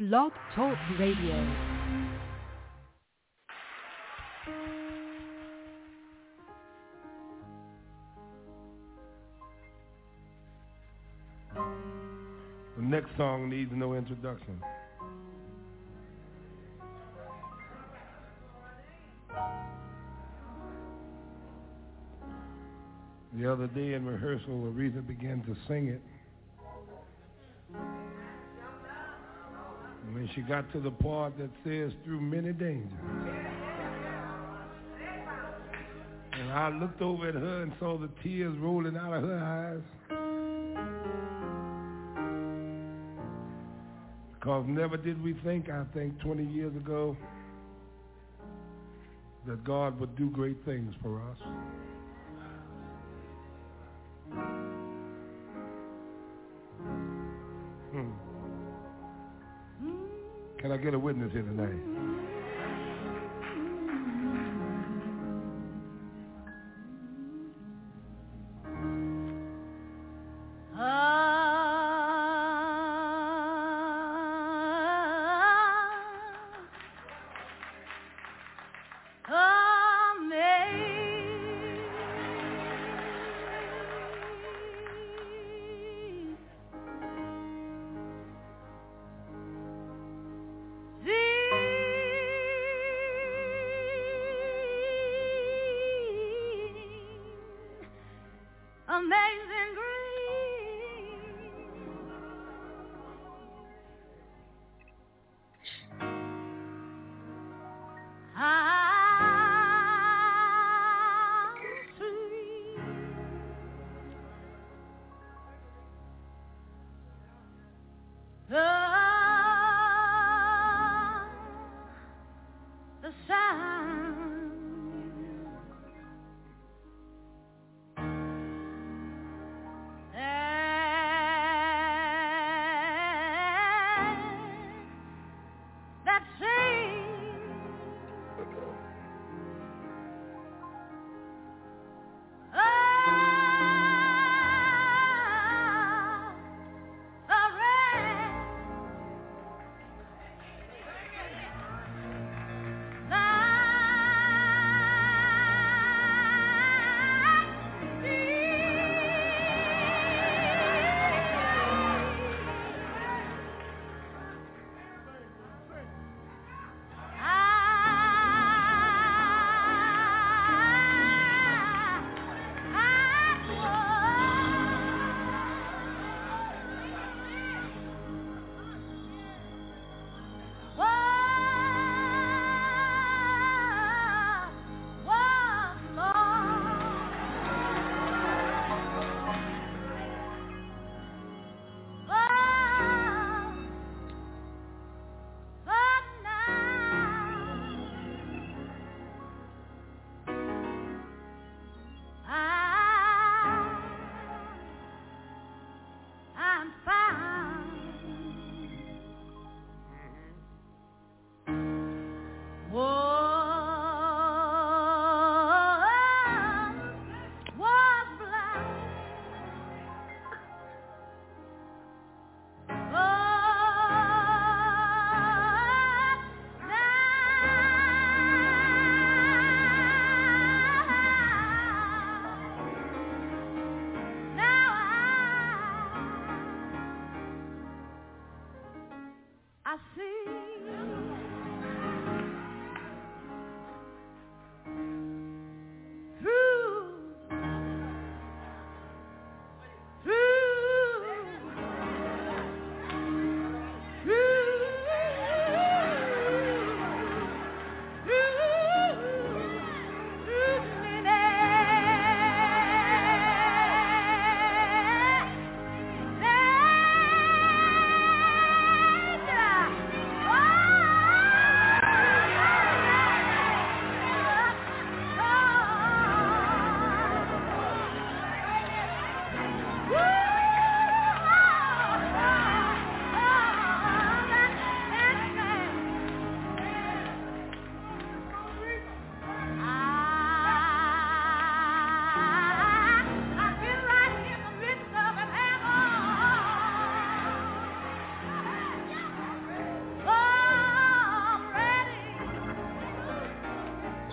Blog Talk Radio. The next song needs no introduction. The other day in rehearsal, Aretha began to sing it. And when she got to the part that says, through many dangers, and I looked over at her and saw the tears rolling out of her eyes. Because never did we think, I think 20 years ago, that God would do great things for us. Can I get a witness here tonight?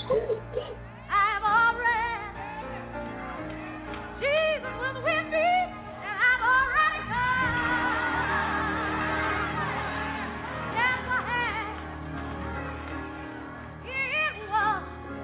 I've already, Jesus was with me, and I've already come. Yes, I have. It was.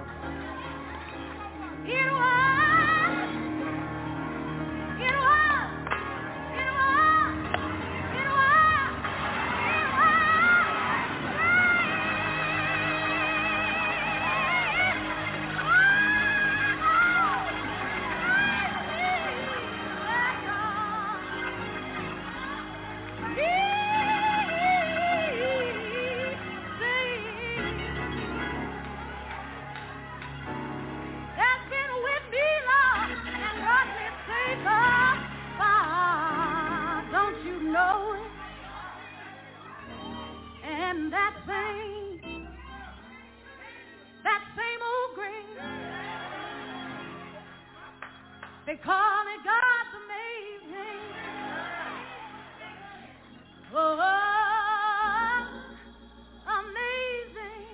And that same old grace, they call it God's amazing. Oh, amazing.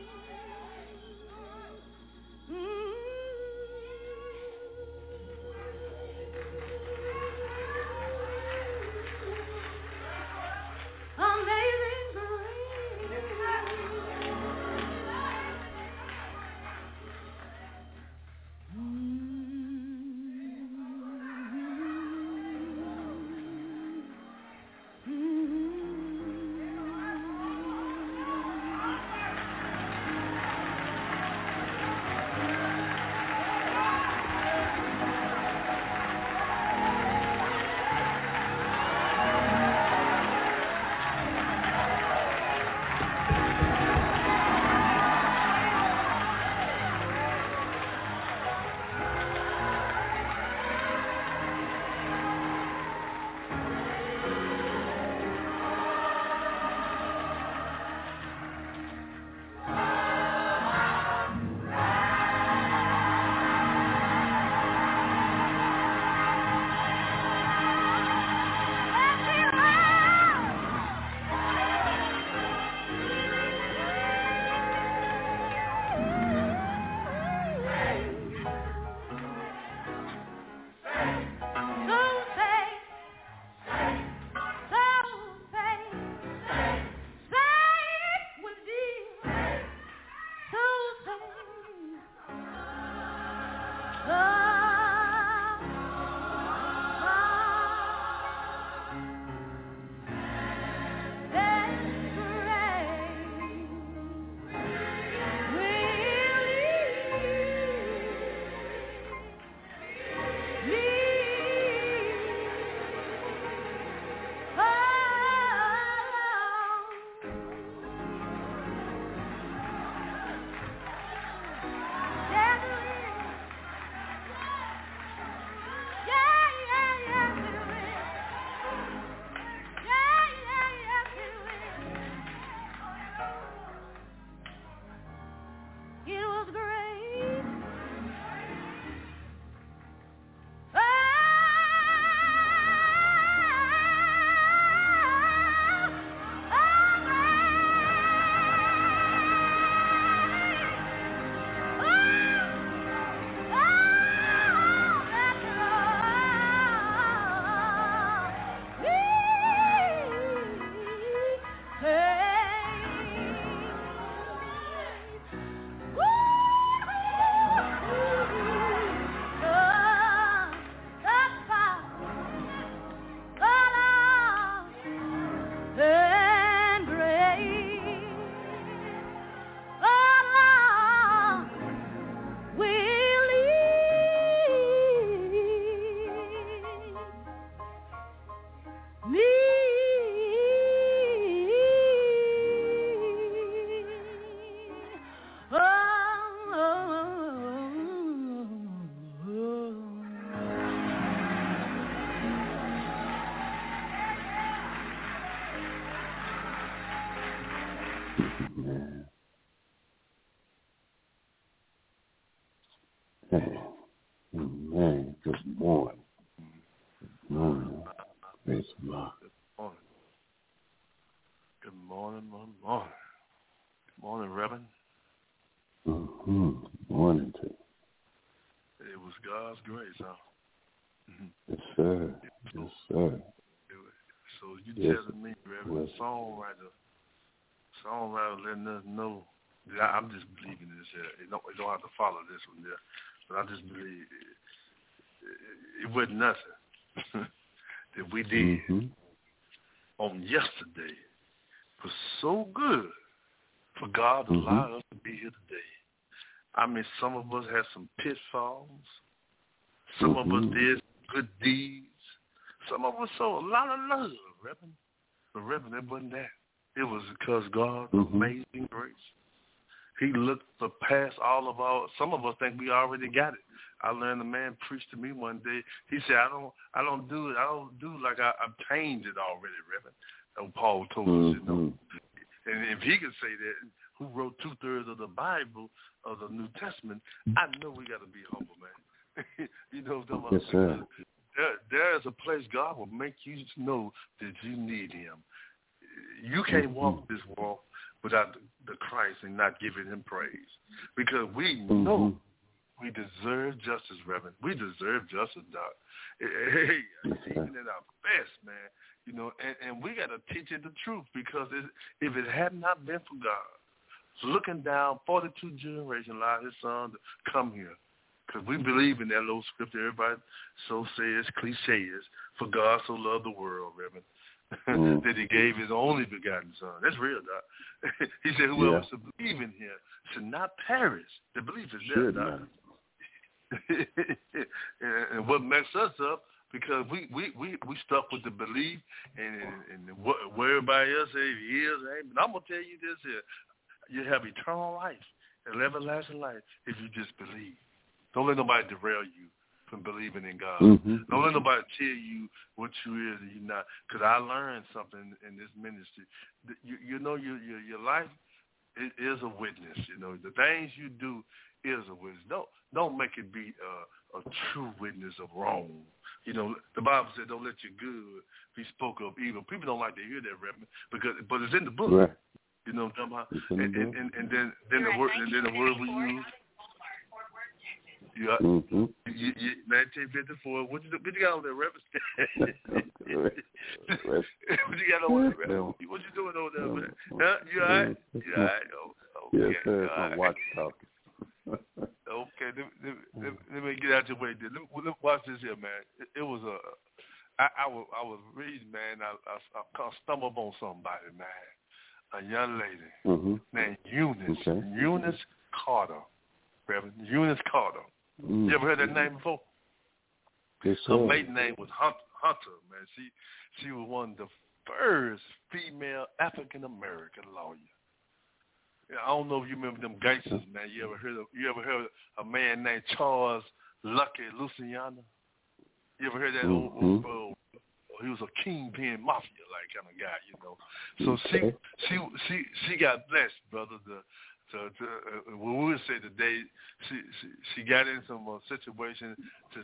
Amazing grace. Amen. Good morning. Good morning. Praise God. Good morning. Good morning, my morning. Good morning, Reverend. 1 and 2. It was God's grace, huh? Yes, sir. Yes, sir. So you telling me, Reverend, songwriter letting us know. I'm just believing this here. You don't have to follow this one there, but I just believe it wasn't nothing that we did on yesterday was so good for God to allow us to be here today. I mean, some of us had some pitfalls. Some of us did good deeds. Some of us saw a lot of love, Reverend. But Reverend, it wasn't that. It was because God's amazing grace. He looked past all of our. Some of us think we already got it. I learned a man preached to me one day. He said, "I don't do it. I don't do like I obtained it already, Reverend." And Paul told us, you know. And if he could say that, who wrote 2/3 of the Bible of the New Testament, I know we got to be humble, man. You know, yes, sir. There is a place God will make you know that you need Him. You can't walk this walk without the Christ and not giving Him praise, because we know we deserve justice, Reverend. We deserve justice, Doc. Hey, even at our best, man. You know, and we got to teach it the truth, because if it had not been for God looking down 42 generations, allowed His Son to come here, because we believe in that little scripture everybody so says, cliche is, for God so loved the world, Reverend, that He gave His only begotten Son. That's real, Doc. He said, whoever should believe in Him should not perish. The belief is there, Doc. And what messed us up, because we stuck with the belief and what everybody else says he is. But I'm going to tell you this here. You have eternal life and everlasting life if you just believe. Don't let nobody derail you from believing in God. Don't let nobody tell you what you is and you're not. Because I learned something in this ministry. You know, your life is a witness. You know, the things you do is a witness. Don't make it be a true witness of wrong. You know, the Bible said, "Don't let your good be spoke of evil." People don't like to hear that, Reverend, but it's in the book. Right. You know what I'm talking about? And then the word we use. You got 1954. What you got on there, Reverend? What you got on there, Reverend? What you doing over there, man? Huh? You all right? You all right? Oh, okay. Yes, sir. I'm watching talking. Okay, let me get out your way. Let's watch this here, man. It was I was reading, man. I stumbled on somebody, man. A young lady named Eunice. Okay. Eunice Carter, Reverend. Eunice Carter. You ever heard that name before? Yes, sir. Her maiden name was Hunter, man. She was one of the first female African American lawyers. I don't know if you remember them gangsters, man. You ever heard a man named Charles Lucky Luciano? You ever heard that old he was a kingpin mafia like kind of guy, you know. So she got blessed, brother. What we would say today, she got in some situation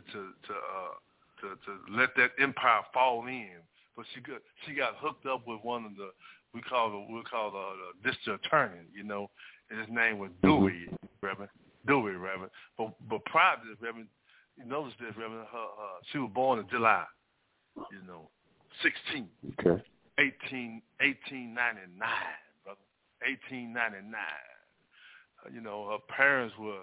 to let that empire fall in, but she got hooked up with one of the we call the district attorney, you know, and his name was Dewey, Reverend. Dewey, Reverend. But prior to this, Reverend, you notice this, Reverend, she was born in July, you know, 16, 1899, brother, 1899. You know, her parents was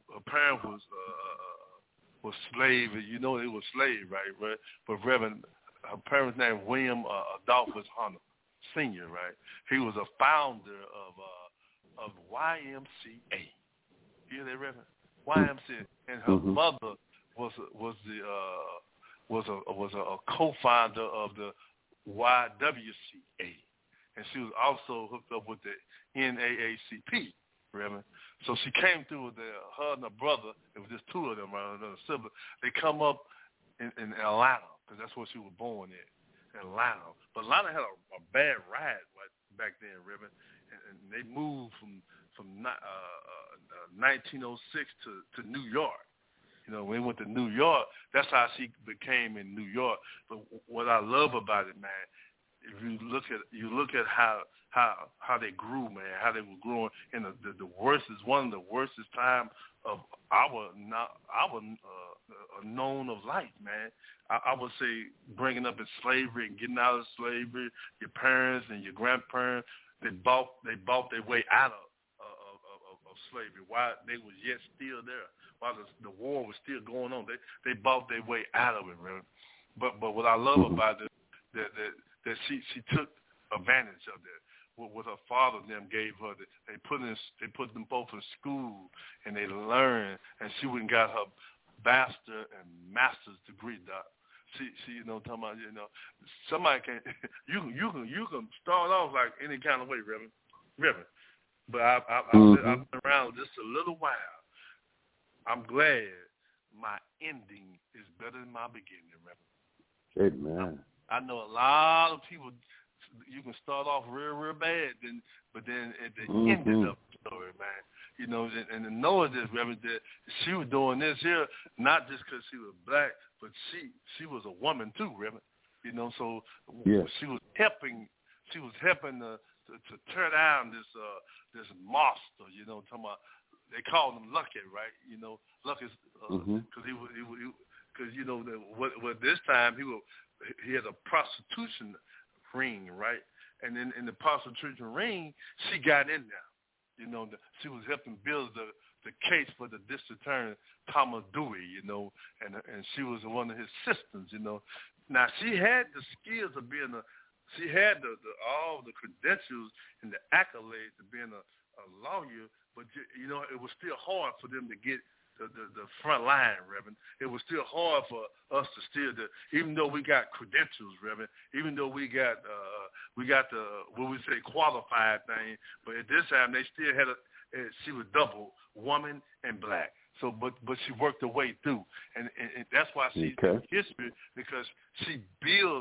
slave. You know, they were slave, right? But Reverend, her parents' name William Adolphus Hunter Senior, right? He was a founder of YMCA. You hear that, Reverend? YMCA, and her mother was a co-founder of the YWCA, and she was also hooked up with the NAACP, Reverend. So she came through with her and her brother. It was just two of them, right? Another sibling. They come up in Atlanta, because that's where she was born in Atlanta. But Atlanta had a bad ride back then, Reverend, and they moved from 1906 to New York. You know, when we went to New York, that's how she became in New York. But what I love about it, man, if you look at how how they grew, man, how they were growing in the worstest, one of the worstest time of our known of life, man. I would say bringing up in slavery and getting out of slavery, your parents and your grandparents, they bought their way out of slavery while they was yet still there, while the war was still going on. They bought their way out of it, man. But what I love about it, that she took advantage of that. What her father and them gave her, they put them both in school and they learned, and she went and got her bachelor and master's degree, doc. See, you know, talking about, you know, somebody can you can start off like any kind of way, Reverend. But I've been around just a little while. I'm glad my ending is better than my beginning, Reverend. Amen. I know a lot of people. You can start off real bad, but then at the end of the story, man, you know, and to know this, Reverend, that she was doing this here not just because she was black, but she was a woman too, Reverend. You know, so she was helping to tear down this monster. You know, talking about, they called him Lucky, right? You know, Lucky's because because you know what this time he had a prostitution ring, right? And then in the prostitution ring, she got in there. You know, she was helping build the case for the district attorney, Thomas Dewey, you know, and she was one of his assistants, you know. Now, she had the skills of being she had all the credentials and the accolades of being a lawyer, but, you know, it was still hard for them to get the front line, Reverend. It was still hard for us to even though we got credentials, Reverend, even though we got the what we say qualified thing, but at this time they still had she was double woman and black. So, but she worked her way through, and that's why she's history, because she built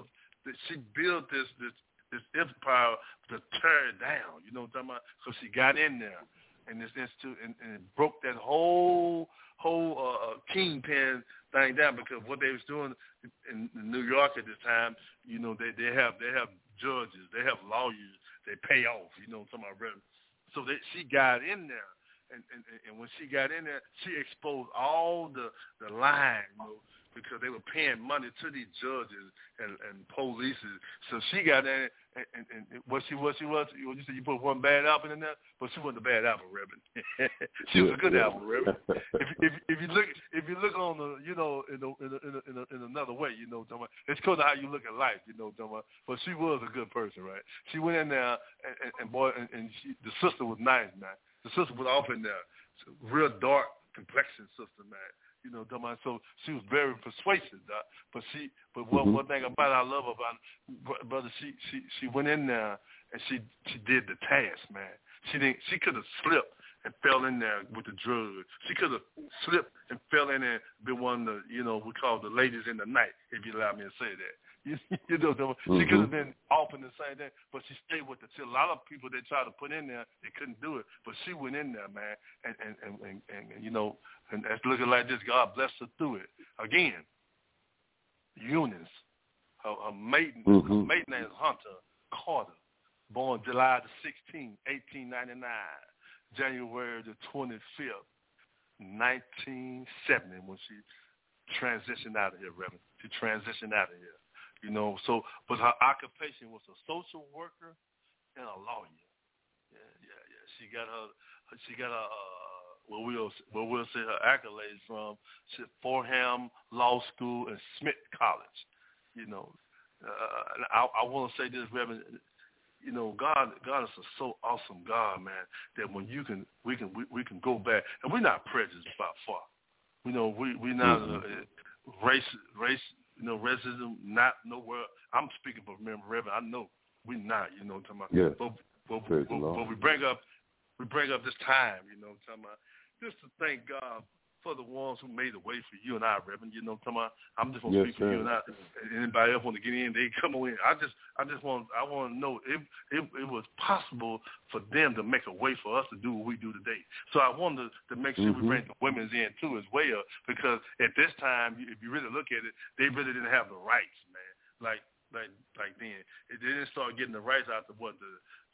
this empire to tear it down. You know what I'm talking about? So she got in there. And this institute and it broke that whole kingpin thing down, because what they was doing in New York at this time, you know, they have judges, they have lawyers, they pay off, you know, some of them. So she got in there, and when she got in there, she exposed all the lying, you know, because they were paying money to these judges and police. So she got in, and what she was, you said you put one bad apple in there, but she wasn't a bad apple, Reverend. She was a good apple, Reverend. If you look on the, you know, in another way, you know, it's because of how you look at life, you know, but she was a good person, right? She went in there, and the sister was nice, man. The sister was off in there, real dark complexion sister, man. You know, so she was very persuasive, but one thing about it I love about it, brother, she went in there and she did the task, man. She could have slipped and fell in there with the drugs. She could have slipped and fell in there and been one of the, you know, we call the ladies in the night, if you allow me to say that. You know, she could have been off in the same thing, but she stayed with it. See, a lot of people they tried to put in there, they couldn't do it, but she went in there, man, and you know, and that's looking like this. God blessed her through it. Again, Eunice, her maiden name is Hunter Carter, born July the 16th, 1899, January the 25th, 1970, when she transitioned out of here, Reverend. She transitioned out of here. You know, so, but her occupation was a social worker and a lawyer. Yeah. She got her what we'll say her accolades from Fordham Law School and Smith College. You know, I want to say this, Reverend. You know, God is a so awesome God, man, that when we can go back, and we're not prejudiced by far. You know, we not race. You know, racism, not nowhere. I'm speaking for Reverend. I know we're not. You know, talking about. Yeah. But we bring up this time. You know, talking about just to thank God for the ones who made a way for you and I, Reverend. You know, talking about. I'm just gonna speak for you and I. Anybody else want to get in? They come on in. I want to know if it was possible for them to make a way for us to do what we do today. So I wanted to make sure we bring the women's in too as well, because at this time, if you really look at it, they really didn't have the rights, man. Like then, they didn't start getting the rights after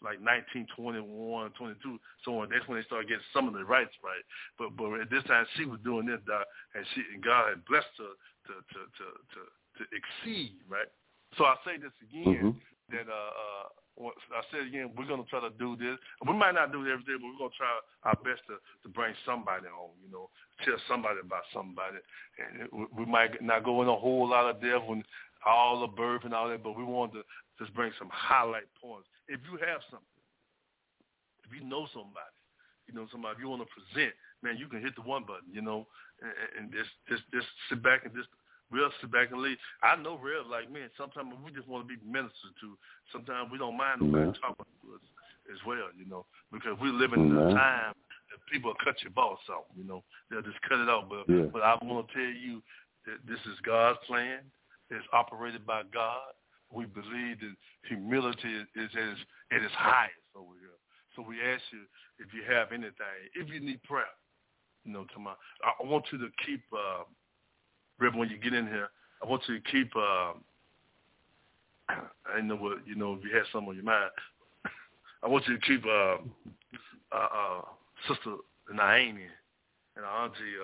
like 1921, 22, so on. That's when they started getting some of the rights right. But at this time, she was doing this, Doc, and God had blessed her to exceed, right? So I say this again, that I said again, we're going to try to do this. We might not do it every day, but we're going to try our best to bring somebody on, tell somebody about somebody. And we might not go in a whole lot of depth when all the birth and all that, but we want to just bring some highlight points. If you have something, if you know somebody, somebody you want to present, man, you can hit the one button, and just sit back and just real sit back and leave. I know real, like, man, sometimes we just want to be ministered to. Sometimes we don't mind nobody talking to us as well, because we live in a time that people cut your boss off, They'll just cut it off. But I want to tell you that this is God's plan. It's operated by God. We believe that humility is at its highest over here. So we ask you if you have anything, if you need prayer, come on. I want you to keep, Reverend, when you get in here, I want you to keep, I know what, if you have something on your mind, I want you to keep Sister Naomi and our auntie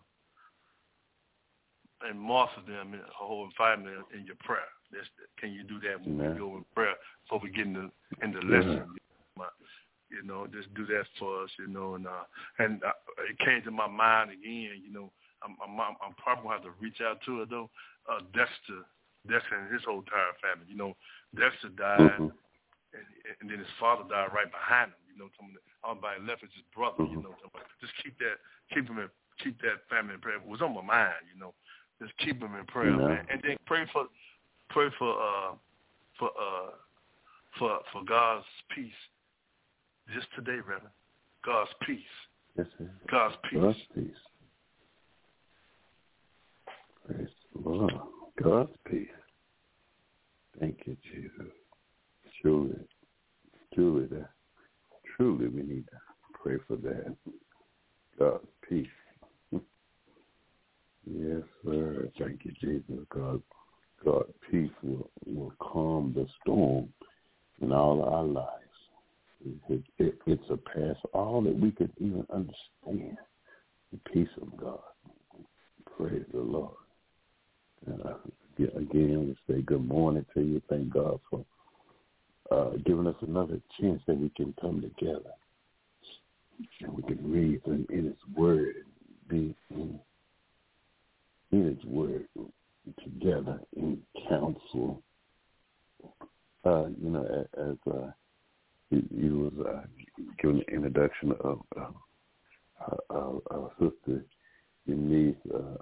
and Martha, them, her whole family in your prayer. Can you do that when we go in prayer before we get in the lesson? Just do that for us, and it came to my mind again, I'm probably going to have to reach out to her, though. Dexter and his whole entire family, Dexter died, and then his father died right behind him, everybody left is his brother, just keep that family in prayer. It was on my mind, just keep him in prayer, man. And then pray for God's peace just today, Reverend. God's peace. Yes, sir. God's peace. God's peace. Praise the Lord. God's peace. Thank you, Jesus. Truly, we need to pray for that. God's peace. Yes, sir. Thank you, Jesus. God's peace will calm the storm in all our lives. It surpasses all that we could even understand. The peace of God. Praise the Lord. And again, we say good morning to you. Thank God for giving us another chance that we can come together and we can read in His Word and be in His Word together in counsel. As he was giving the introduction of our sister Eunice,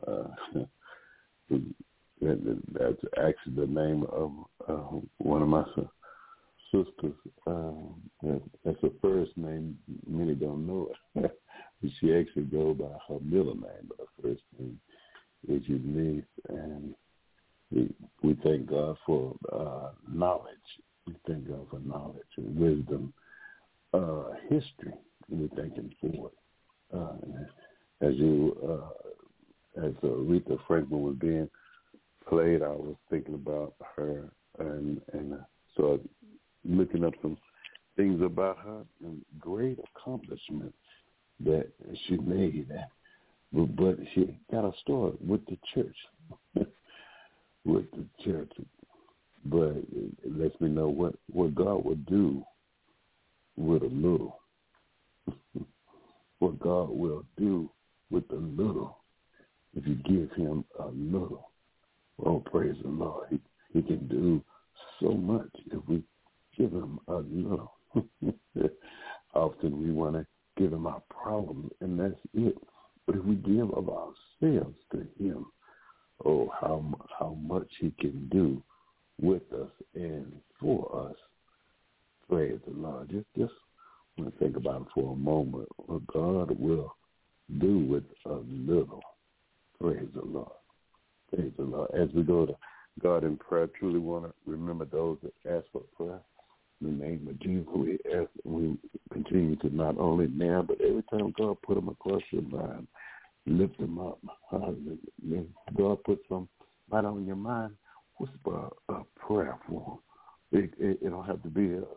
that's actually the name of one of my sisters. That's her first name. Many don't know it. She actually goes by her middle name, but her first name is Eunice. And we thank God for knowledge. We thank God for knowledge and wisdom, history. We thank Him for it. As Aretha Franklin was being played, I was thinking about her and started looking up some things about her and great accomplishments that she made. But she got a story with the church. But it lets me know what God would do with a little. What God will do with a little if you give Him a little. Oh, praise the Lord. He can do so much if we give Him a little. Often we want to give Him our problems, and that's it. But if we give of ourselves to Him, oh, how much He can do with us and for us. Praise the Lord. Just want to think about it for a moment. What God will do with a little. Praise the Lord. Praise the Lord. As we go to God in prayer, truly want to remember those that ask for prayer. In the name of Jesus, we continue to not only now, but every time God put them across your mind, lift them up. Hallelujah. God put somebody on your mind, whisper a prayer for them. It don't have to be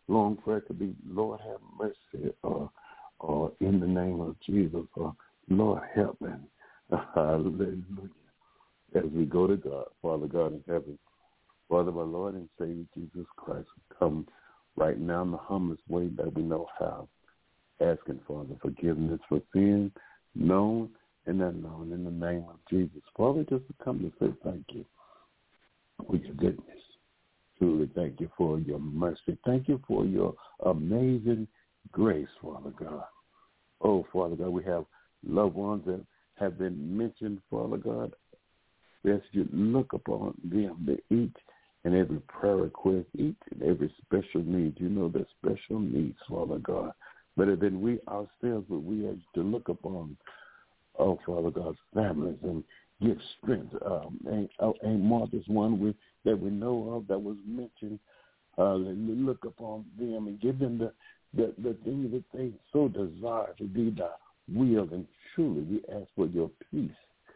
long prayer could be, Lord, have mercy, or in the name of Jesus, or Lord, help me. Hallelujah. As we go to God, Father God in heaven, Father, my Lord and Savior Jesus Christ, come right now in the humblest way that we know how, asking, Father, forgiveness for sin, known and unknown, in the name of Jesus. Father, just come to say thank you for your goodness. Truly, thank you for your mercy. Thank you for your amazing grace, Father God. Oh, Father God, we have loved ones that have been mentioned, Father God. We ask you to look upon them, that each and every prayer request, each and every special need. You know their special needs, Father God. Better than we ourselves, but we ask you to look upon, oh, Father God's families and give strength. Aunt Martha's one that we know of that was mentioned. Look upon them and give them the things that they so desire to do thy will. And truly, we ask for your peace.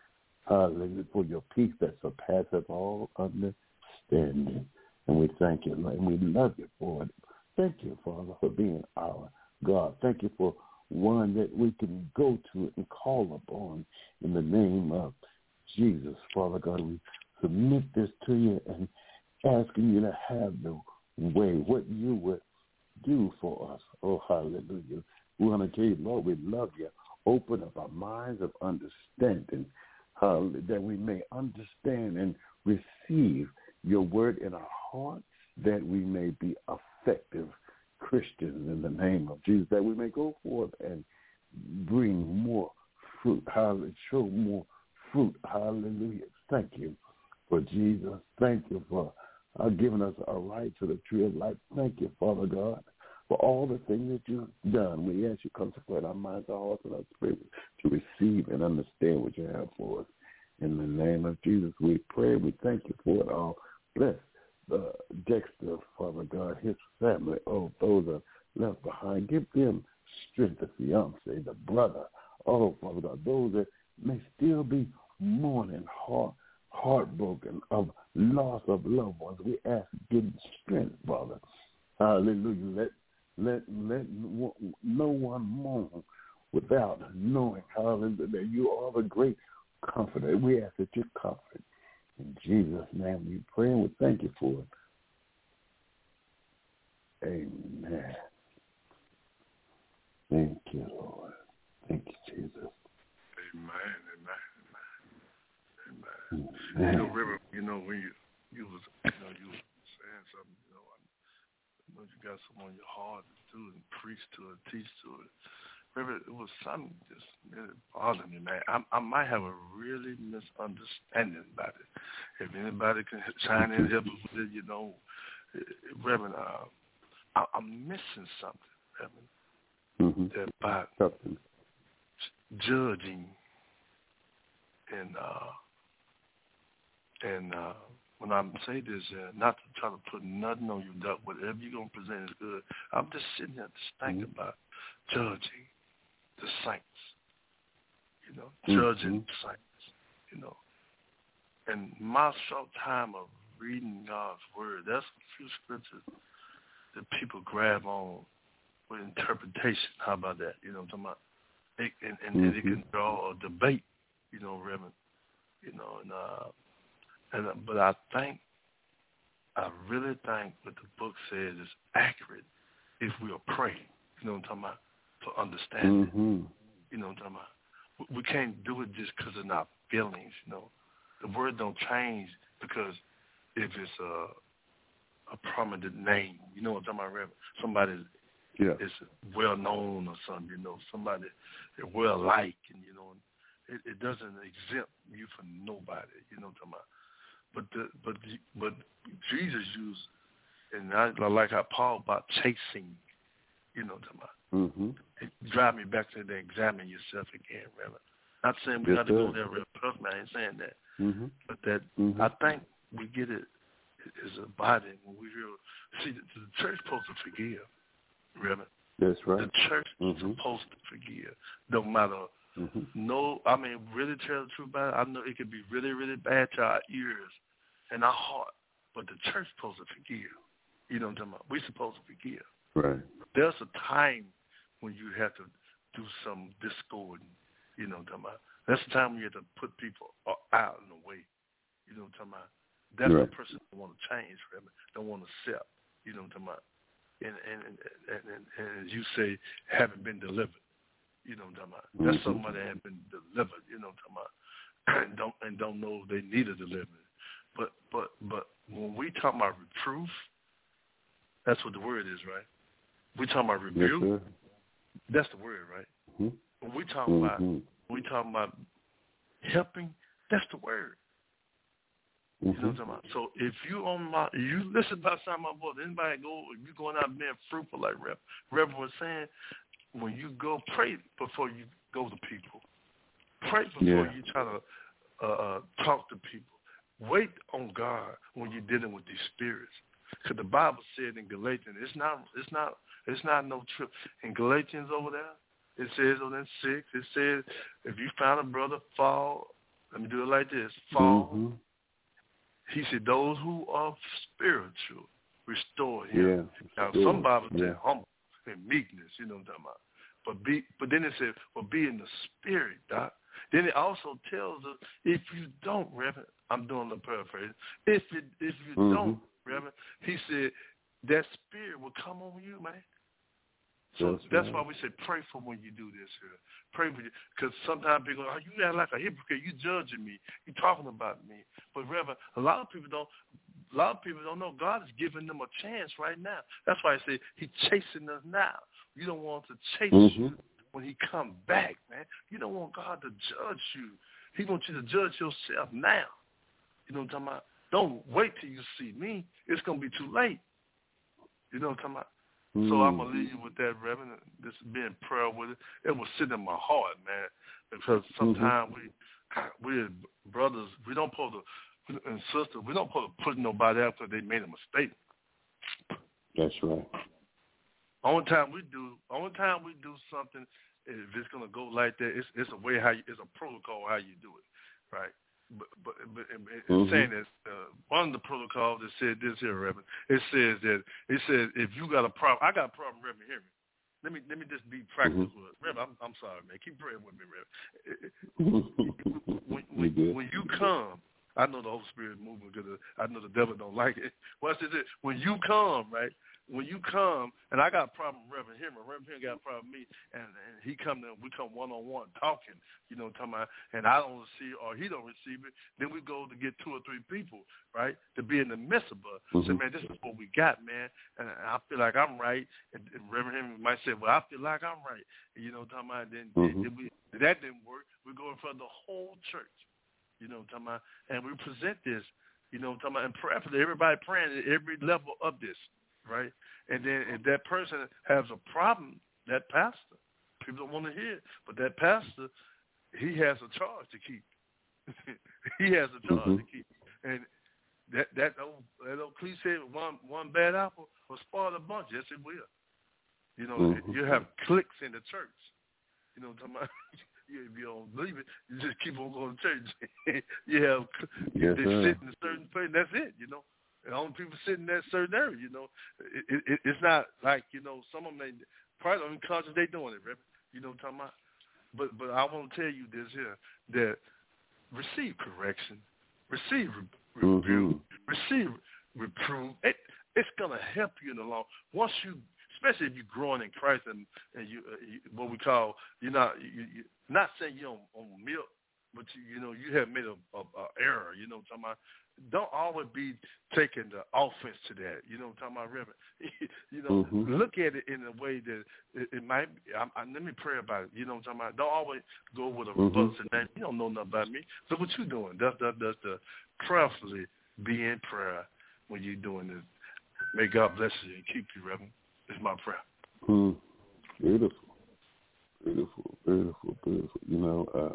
For your peace that surpasses all understanding. And we thank you, Lord, and we love you for it. Thank you, Father, for being our God. Thank you for one that we can go to and call upon in the name of Jesus. Father God, we submit this to you and asking you to have the way, what you would do for us. Oh, hallelujah. We want to tell you, Lord, we love you. Open up our minds of understanding, that we may understand and receive your word in our hearts, that we may be effective Christians in the name of Jesus, that we may go forth and bring more fruit, hallelujah, show more fruit, hallelujah. Thank you for Jesus. Thank you for giving us a right to the tree of life. Thank you, Father God, for all the things that you've done. We ask you to consecrate our minds, our hearts, and our spirits to receive and understand what you have for us. In the name of Jesus, we pray. We thank you for it all. Bless Dexter, Father God, his family, oh, those are left behind. Give them strength, the fiance, the brother, oh, Father God, those that may still be mourning, heartbroken of loss of loved ones. We ask, give them strength, Father. Hallelujah. Let no one mourn without knowing, hallelujah, that you are the great comforter. We ask that you comfort. In Jesus' name we pray and we thank you for it. Amen. Thank you, Lord. Thank you, Jesus. Amen. You know, Reverend, when you was saying something, I know you got something on your heart to do and preach to it, teach to it. Reverend, it was something just really bothering me, man. I might have a really misunderstanding about it. If anybody can chime in and help us with it, Reverend, I'm missing something, Reverend. That by judging and when I say this, not to try to put nothing on you, Doc, whatever you're going to present is good. I'm just sitting here just thinking about judging the saints, judging saints, And my short time of reading God's word, that's a few scriptures that people grab on with interpretation. How about that? You know what I'm talking about? And it can draw a debate, Reverend, but I really think what the book says is accurate if we'll pray, you know what I'm talking about, for understanding. You know what I'm talking about? We can't do it just because of our feelings, The word don't change because if it's a prominent name, you know what I'm talking about, Reverend? Somebody is well known or something, somebody is well liked, and it doesn't exempt you from nobody, you know what I'm talking about? But Jesus used, and I like how Paul about chasing, you know what I'm talking about? It drive me back to the examine yourself again, Reverend. Not saying we got to go there real personal, I ain't saying that. But that I think we get it as a body when we hear, see, the church supposed to forgive, Reverend. That's right. The church is supposed to forgive, no matter. Really tell the truth about it, I know it could be really, really bad to our ears and our heart, but the church is supposed to forgive. You know what I'm talking about? We're supposed to forgive. Right. There's a time when you have to do some discording, you know what I'm talking about. That's the time when you have to put people out in the way, you know what I'm talking about. That's right. the person that want to change, don't want to accept, you know what I'm talking about. And as you say, haven't been delivered, you know what I'm talking about. That's somebody that has been delivered, you know what I'm talking about, and don't know they need a deliverance. But when we talk about reproof, that's what the word is, right? We talking about rebuke. Yes, that's the word, right? Mm-hmm. When we talking about helping, that's the word. You know what I'm talking about? So if you listen by the sound of my voice, anybody if you going out being fruitful like Reverend was saying, when you go, pray before you go to people. Pray before you try to talk to people. Wait on God when you're dealing with these spirits. Because the Bible said in Galatians, it's not no trip. In Galatians over there, it says on that 6, it says, if you found a brother fall, let me do it like this, fall. He said, those who are spiritual, restore him. Now, some Bible say humble and meekness, you know what I'm talking about. But then it says, be in the spirit, Doc. Then it also tells us, if you don't, Reverend, I'm doing the paraphrase, if you don't, Reverend, he said, that spirit will come on you, man. So that's why we say pray for when you do this here. Pray for you. Because sometimes people go, you act like a hypocrite. You judging me. You talking about me. But Reverend, a lot of people don't know God is giving them a chance right now. That's why I say he's chasing us now. You don't want to chase you when he come back, man. You don't want God to judge you. He wants you to judge yourself now. You know what I'm talking about? Don't wait till you see me. It's going to be too late. You know what I'm talking about? So I'm going to leave you with that, Reverend. This being prayer with it. It was sitting in my heart, man, because sometimes we brothers, we don't put and sisters, we don't put nobody out because they made a mistake. That's right. Only time we do something, if it's going to go like that, it's a way it's a protocol how you do it, right? But saying this, one of the protocols that said this here, Reverend, it says if you got a problem, I got a problem, Reverend, hear me. Let me just be practical. Reverend, I'm sorry, man. Keep praying with me, Reverend. When you come, I know the Holy Spirit is moving because I know the devil don't like it. Watch this. When you come, right? When you come, and I got a problem with Reverend Henry. Reverend Henry got a problem with me, and he come there, we come one-on-one talking, you know what I'm talking about, and I don't receive or he don't receive it, then we go to get 2 or 3 people, right, to be in the midst of us. Say, man, this is what we got, man, and I feel like I'm right, and Reverend Henry might say, well, I feel like I'm right, and you know what I'm talking about, then that didn't work. We go in front of the whole church, you know what I'm talking about, and we present this, you know what I'm talking about, and prayerfully, everybody praying at every level of this. Right? And then if that person has a problem, that pastor, people don't want to hear it, but that pastor, he has a charge to keep. He has a charge to keep. And that old cliche, one bad apple will spoil the bunch. Yes, it will. You know, you have cliques in the church. You know what I'm talking about? If you don't believe it, you just keep on going to church. You have they sit in a certain place, and that's it, you know. And only people sitting in that certain area, you know. It's not like, you know, some of them probably don't even conscious they doing it, Reverend. You know what I'm talking about? But I want to tell you this here, that receive correction, receive rebuke, receive reprove. It's going to help you in the long. Once you, especially if you're growing in Christ and you what we call, you're not saying you're on milk, but you know, you have made a error, you know what I'm talking about? Don't always be taking the offense to that. You know what I'm talking about, Reverend? You know, look at it in a way that it might be. Let me pray about it. You know what I'm talking about? Don't always go with a rebuttal to that. You don't know nothing about me. Look what you're doing. That's the prayerfully be in prayer when you're doing this. May God bless you and keep you, Reverend. It's my prayer. Beautiful. You know,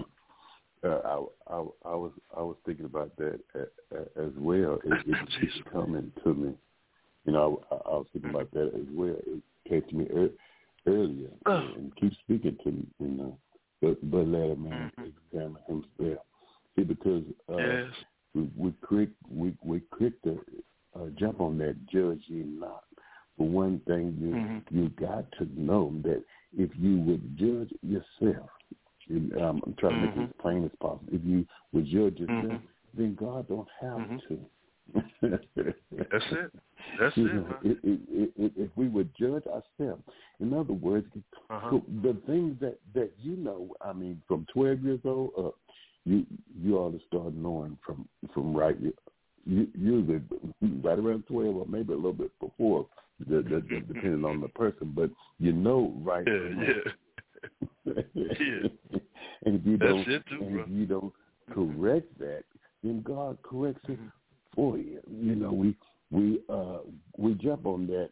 I was thinking about that as well. It's coming to me. You know, I was thinking about that as well. It came to me earlier and keeps speaking to me. You know, but let a man examine himself. See, because we quick to jump on that judge ye not. But one thing thing you got to know that if you would judge yourself, I'm trying to make it as plain as possible. If you would judge yourself, then God don't have to. That's it. That's If we would judge ourselves, in other words, so the things that you know, I mean, from 12 years old up, you ought to start knowing from right. Usually right around 12 or maybe a little bit before, depending on the person. But you know right. And if you don't correct that, then God corrects it for you. You know, we jump on that.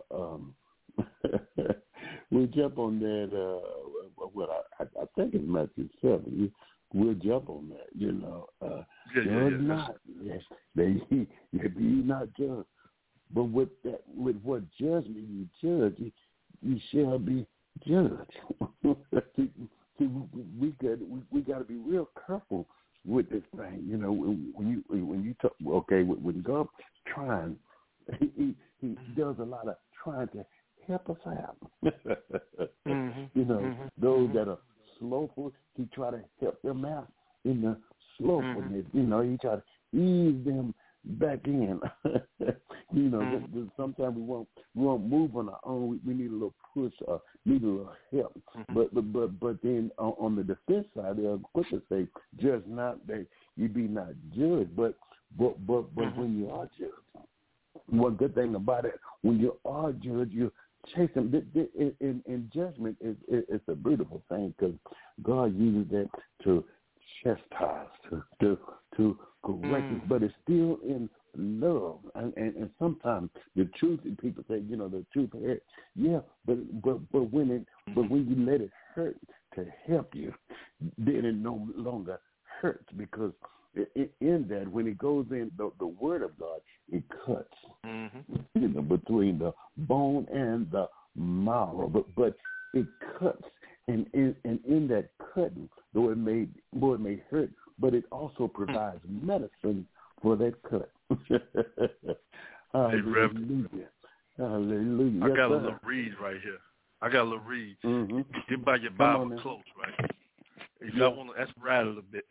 We jump on that. I think it's Matthew 7. We'll jump on that. You know, judge not. Yes, be not judged. But with what judgment you judge, you shall be judged. See, we got to be real careful with this thing. You know, when you talk, when God's trying, he does a lot of trying to help us out. You know, those that are slowful, he try to help them out in the slowfulness. You know, he try to ease them back in. You know, sometimes we won't move on our own. We need a little push or need a little help. But then on the defense side, they're quick to say, judge not that you be not judged. But when you are judged, one good thing about it, when you are judged, you chase them. In judgment, it's a beautiful thing because God uses that to chastise, to correct us, but it's still in love. And sometimes the truth, people say, you know, the truth hurts. Yeah, but when you let it hurt to help you, then it no longer hurts because in that, when it goes in, the word of God, it cuts, you know, between the bone and the marrow. But it cuts, and in that cutting, though it may hurt, but it also provides medicine for that cut. Hallelujah. Hallelujah. I got a little read right here. Get by your Bible close, right? If y'all want to, let's ride a little bit.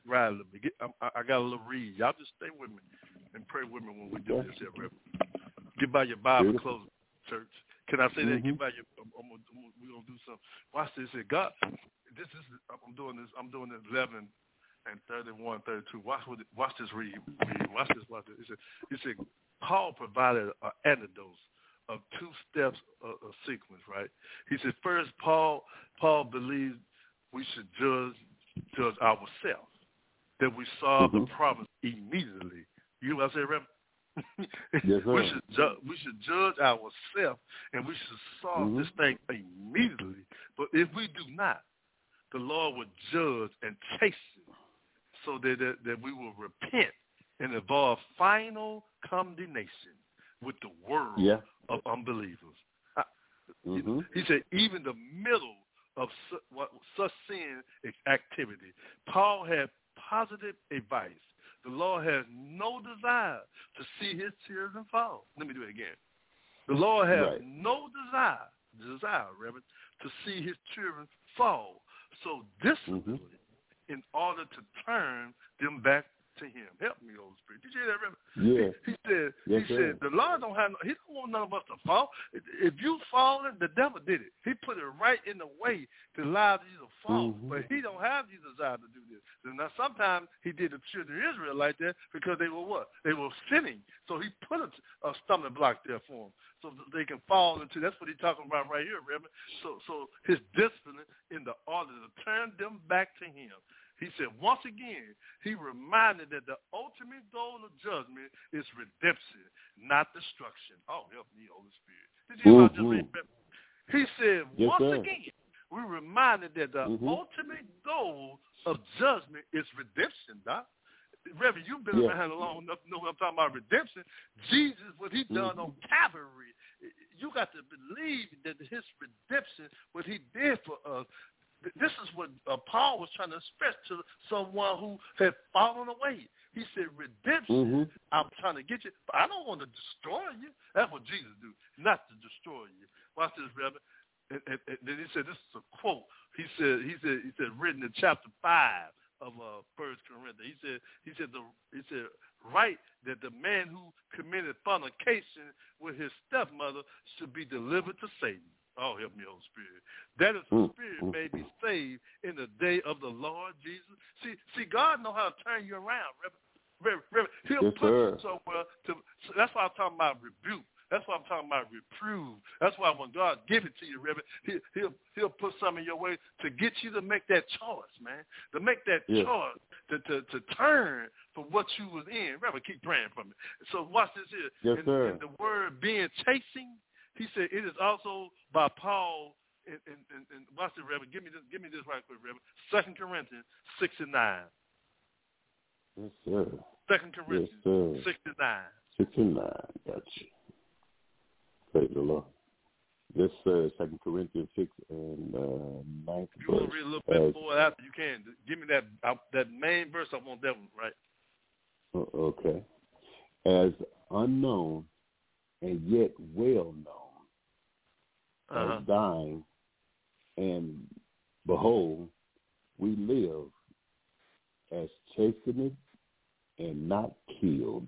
I got a little read. Y'all just stay with me and pray with me when we do this here, Reverend. Get by your Bible close, church. Can I say that? Get by your. We're gonna do something. Watch this. Here. God, this is. I'm doing this. 11 and 31, 32. Watch this read. Watch this. It said Paul provided an antidote of 2 steps of sequence, right? He said first, Paul believed we should judge ourselves, that we solve the problem immediately. You know what I said, Reverend? Yes, sir. we should judge ourselves, and we should solve this thing immediately. But if we do not, the Lord will judge and chasten, so that we will repent and avoid final condemnation with the world of unbelievers. He said, even the middle of such sin activity, Paul had positive advice. The Lord has no desire to see his children fall. Let me do it again. The Lord has no desire, Reverend, to see his children fall. So discipline in order to turn them back to him. Help me, Holy Spirit. Did you hear that, Reverend? Yeah. He said, the Lord he don't want none of us to fall. If you falling, the devil did it. He put it right in the way to allow you to fall. But he don't have the desire to do this. And now sometimes he did the children of Israel like that because they were what? They were sinning. So he put a stumbling block there for them so that they can fall into. That's what he's talking about right here, Reverend. So his discipline in the order to turn them back to him. He said, once again, he reminded that the ultimate goal of judgment is redemption, not destruction. Oh, help me, Holy Spirit. Did you hear about just read that? He said, once again, we reminded that the ultimate goal of judgment is redemption, Doc. Reverend, you've been around long enough to know what I'm talking about, redemption. Jesus, what he done on Calvary, you got to believe that his redemption, what he did for us, this is what Paul was trying to express to someone who had fallen away. He said, redemption, I'm trying to get you, but I don't want to destroy you. That's what Jesus do, not to destroy you. Watch this, Reverend. And then he said, this is a quote. He said, written in chapter 5 of 1 Corinthians. He said, right that the man who committed fornication with his stepmother should be delivered to Satan. Oh, help me, Holy Spirit. That is the Spirit may be saved in the day of the Lord Jesus. See, God know how to turn you around, Reverend. He'll put you somewhere that's why I'm talking about rebuke. That's why I'm talking about reprove. That's why when God give it to you, Reverend, he'll put some in your way to get you to make that choice, man. To make that choice, to turn from what you was in. Reverend, keep praying for me. So watch this here. Yes, sir. In the word being chasing, he said it is also by Paul. And watch this, Reverend. Give me this right quick, Reverend. 2 Corinthians 6:9. Yes, sir. 2 Corinthians 6:9. 6:9. Gotcha. Praise the Lord. This 2 Corinthians 6 and 9th you want to read a little bit more after you can. Give me that main verse. I want that one, right? Okay. As unknown and yet well known, as dying, and behold, we live as chastened and not killed.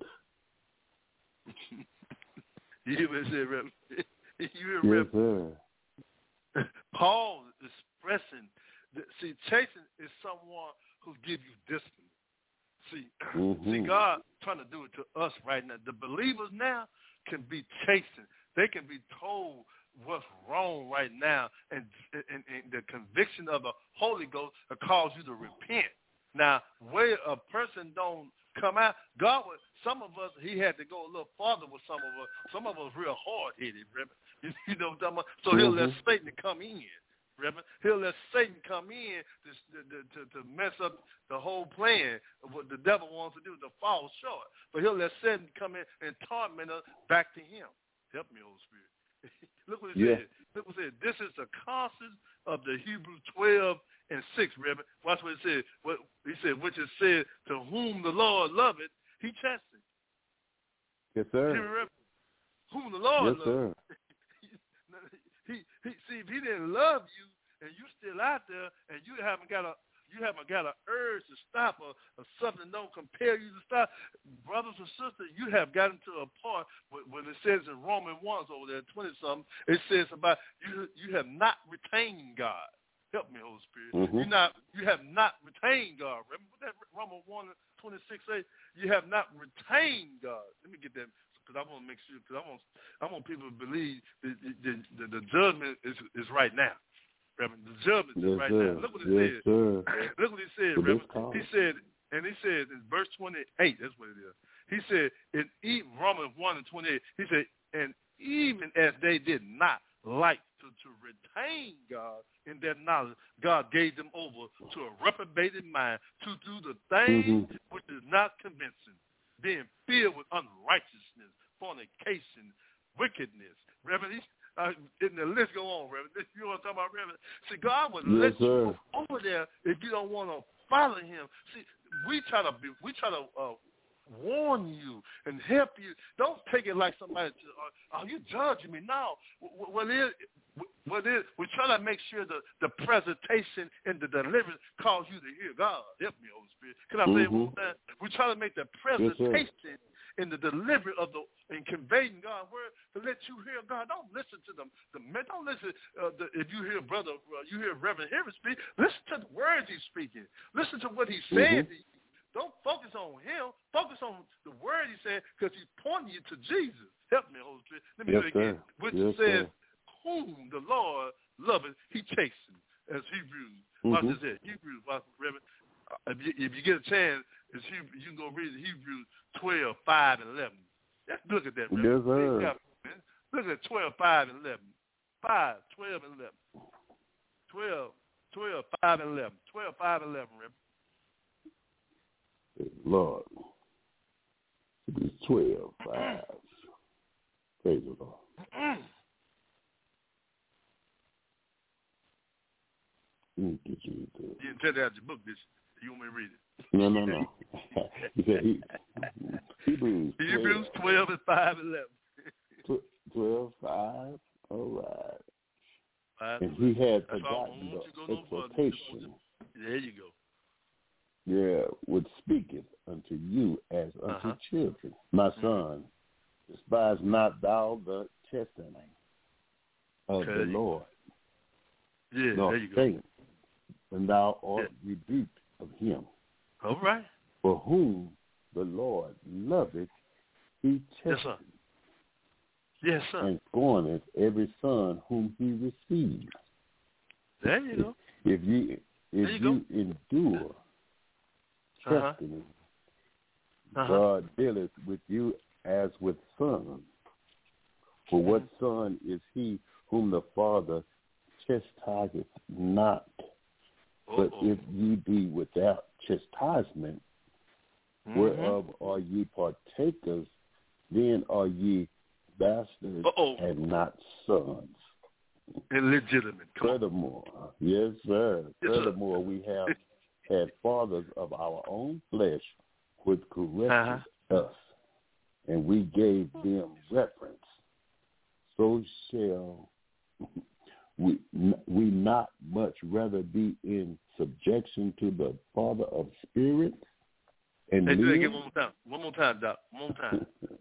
You hear what I said, Reverend? You hear, Reverend? Yes, sir. Paul is expressing, chastening is someone who gives you discipline. See, God trying to do it to us right now. The believers now can be chastened. They can be told what's wrong right now, and the conviction of the Holy Ghost will cause you to repent. Now, where a person don't come out, God would, some of us, he had to go a little farther with some of us. Some of us real hard-headed, Reverend. You know what I'm talking about? So he'll let Satan come in, Reverend. He'll let Satan come in to mess up the whole plan of what the devil wants to do, to fall short. But he'll let Satan come in and torment us back to him. Help me, Holy Spirit. Look what he said. Look what he said. This is the concept of the Hebrews 12 and 6, Reverend. Watch what it said. What he said, which is said, to whom the Lord loveth, he chastens. Yes, sir. Whom the Lord loveth. Sir. See, if he didn't love you and you still out there and you haven't got an urge to stop or something don't compel you to stop, brothers and sisters, you have gotten to a part when it says in Romans 1 over there, 20-something, it says about you have not retained God. Help me, Holy Spirit. You have not retained God. Remember that Romans 1:26 say? You have not retained God. Let me get that, because I want to make sure, because I want people to believe the judgment is right now. Reverend, the judgment is right now. Look what it said. Look what he said, Reverend. He said in verse 28, that's what it is. He said in Romans 1:28, he said, and even as they did not like to retain God in their knowledge, God gave them over to a reprobated mind to do the thing which is not convincing, being filled with unrighteousness, fornication, wickedness. Reverend, the list go on, Reverend. You know what I'm talking about, Reverend? See, God would let you go over there if you don't want to follow him. See, we try to warn you and help you. Don't take it like somebody, you judging me. No. We're trying to make sure the presentation and the deliverance cause you to hear God. Help me, Holy Spirit. Can I say it one time? We're trying to make the presentation and the delivery and conveying God's word to let you hear God. Don't listen to them. Don't listen. If you hear you hear Reverend Harris speak, listen to the words he's speaking. Listen to what he's saying to you. Don't focus on him. Focus on the word he said, because he's pointing you to Jesus. Help me, Holy Spirit. Let me do it again. Which says, whom the Lord loveth, he chastens. As Hebrews. Watch this here. Hebrews, Reverend. If you get a chance, you can go read Hebrews 12, 5, and 11. Let's look at that, Reverend. Yes, sir. Look at 12, 5, and 11. 5, 12, and 11. 12, 5, and 11. 12, 5, and 11, Reverend. Lord, it is 12, 5. Praise the Lord. Thank you, Jesus. You didn't tell that out your book, did you? You want me to read it? No. He said Hebrews 12 and 5 and 11. 12:5. All right. 5, and he had that's forgotten the no exhortation. There you go. Yeah, which speaketh unto you as unto children. My son, despise not thou the chastening of the Lord. Yeah, nor there you go. faint when thou art rebuked of him. All right. For whom the Lord loveth, he chastens. Yes, sir. And scorneth every son whom he receives. There you go. If you endure chastening, God dealeth with you as with sons. For what son is he whom the Father chastiseth not? But if ye be without chastisement, whereof are ye partakers, then are ye bastards and not sons. Illegitimate. Furthermore, yes, sir. Yes, furthermore, we have had fathers of our own flesh which corrected us, and we gave them reverence. So shall we not much rather be in subjection to the Father of spirits and live? Hey, one more time, Doc. One more time.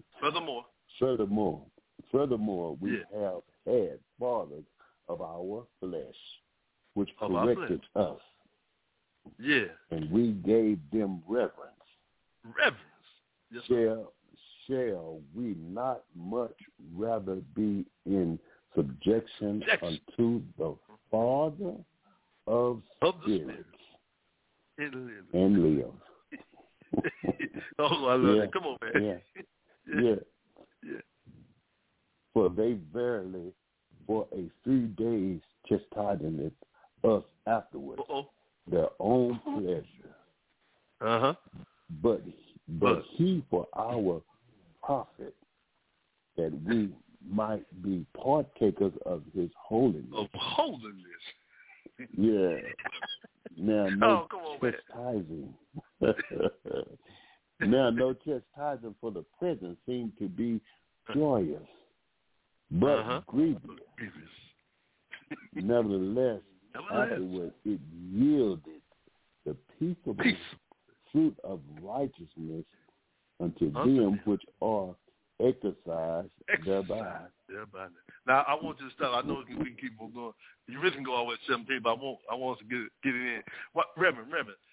Furthermore, we have had fathers of our flesh which corrected us. Yeah. And we gave them reverence. Yes, shall we not much rather be in subjection unto the Father of spirits and live? Oh, I love it. Come on, man. Yeah. For they verily for a few days chastised us afterwards, their own pleasure. But he for our profit, that we might be partakers of his holiness. Of holiness. Yeah. Now no chastising. Now no chastising for the present seemed to be joyous, but grievous. Nevertheless, afterward it yielded the peaceable fruit of righteousness unto them which are exercised thereby. Now I want you to stop. I know we can keep on going. You really can go all the way to 17, but I want us to get it in. What, Reverend,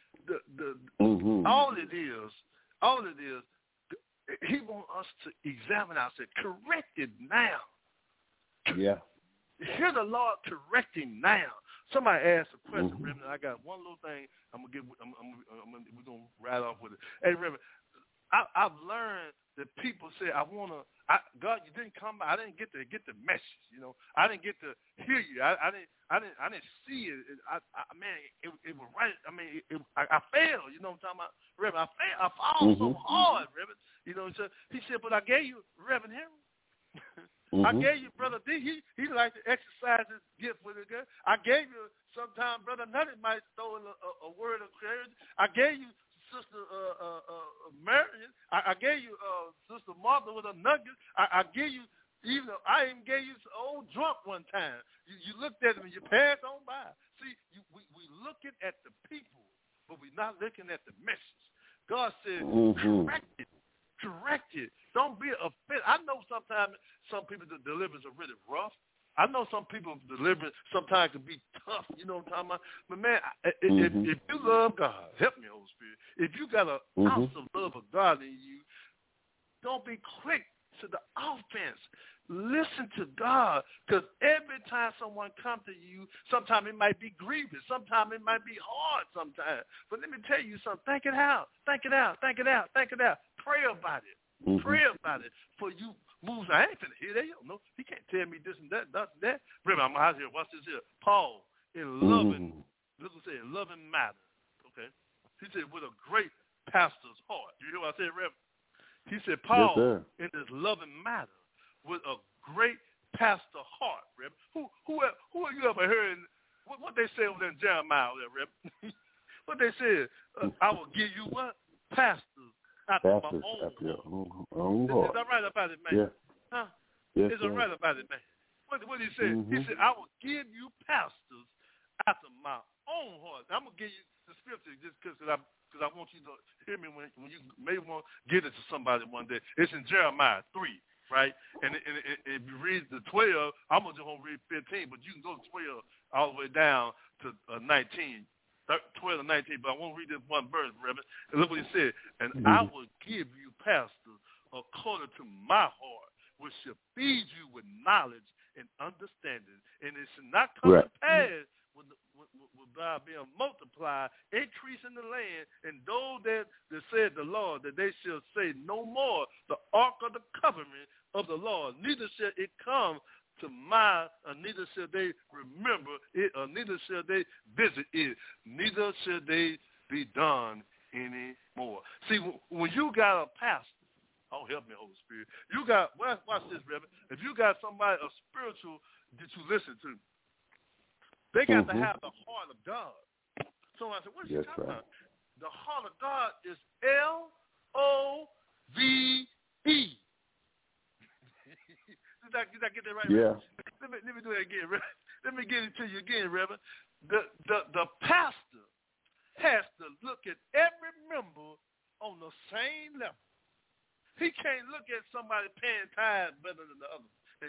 all it is, he wants us to examine ourselves, correct it now. Yeah. Hear the Lord correcting now. Somebody asked a question, Reverend. I got one little thing. We're gonna ride off with it. Hey, Reverend, I've learned that people say, God, you didn't come by. I didn't get the message. I didn't get to hear you. I didn't see it. It was right. I failed. You know what I'm talking about, Reverend? I fall so hard, Reverend. So he said, but I gave you Reverend Henry. I gave you Brother D. He liked to exercise his gift with it. I gave you sometime Brother Nutty might throw in a word of courage. I gave you Sister Marion. I gave you Sister Martha with a nugget. I gave you I even gave you some old drunk one time. You looked at him and you passed on by. See, we looking at the people, but we're not looking at the message. God said, correct it. Don't be offended. I know sometimes some people that deliverance are really rough. I know some people deliverance sometimes can be tough. You know what I'm talking about? But man, if you love God, help me, Holy Spirit. If you got an ounce of love of God in you, don't be quick to the offense. Listen to God, because every time someone comes to you, sometimes it might be grievous, sometimes it might be hard sometimes. But let me tell you something. Think it out. Pray about it. Pray about it for you moves. I ain't finna hear that. No, he can't tell me this and that. Remember, I'm out here. Watch this here. Paul, in loving, in loving matter. Okay? He said, with a great pastor's heart. You hear what I said, Reverend? He said, Paul, in this loving matter, with a great pastor heart, Reverend. Who have you ever heard? What what they say over there in Jeremiah, Reverend? What they said, I will give you what? Pastors after my own heart. Is that right about it, man? Yeah. Huh? Yes, is that right about it, man? What did he say? He said, I will give you pastors after my own heart. I'm going to give you the scripture just because I want you to hear me when you may want to get it to somebody one day. It's in Jeremiah 3, right? And if you read the 12, I'm going to read 15, but you can go to 12 all the way down to 19. 12 and 19, but I won't read this one verse, Reverend. And look what he said. And I will give you pastors according to my heart, which shall feed you with knowledge and understanding. And it shall not come to pass by being multiplied, increase in the land, and those that said the Lord, that they shall say no more the ark of the covenant of the Lord, neither shall it come to neither shall they remember it, or neither shall they visit it, neither shall they be done anymore. See, when you got a pastor, oh, help me, Holy Spirit, you got, watch this, Reverend, if you got somebody, a spiritual that you listen to, they got to have the heart of God. So I said, what are you talking about? The heart of God is L-O-V-E. Did I get that right? Yeah. Let me do that again, Reverend. Let me get it to you again, Reverend. The pastor has to look at every member on the same level. He can't look at somebody paying tithes better than the other,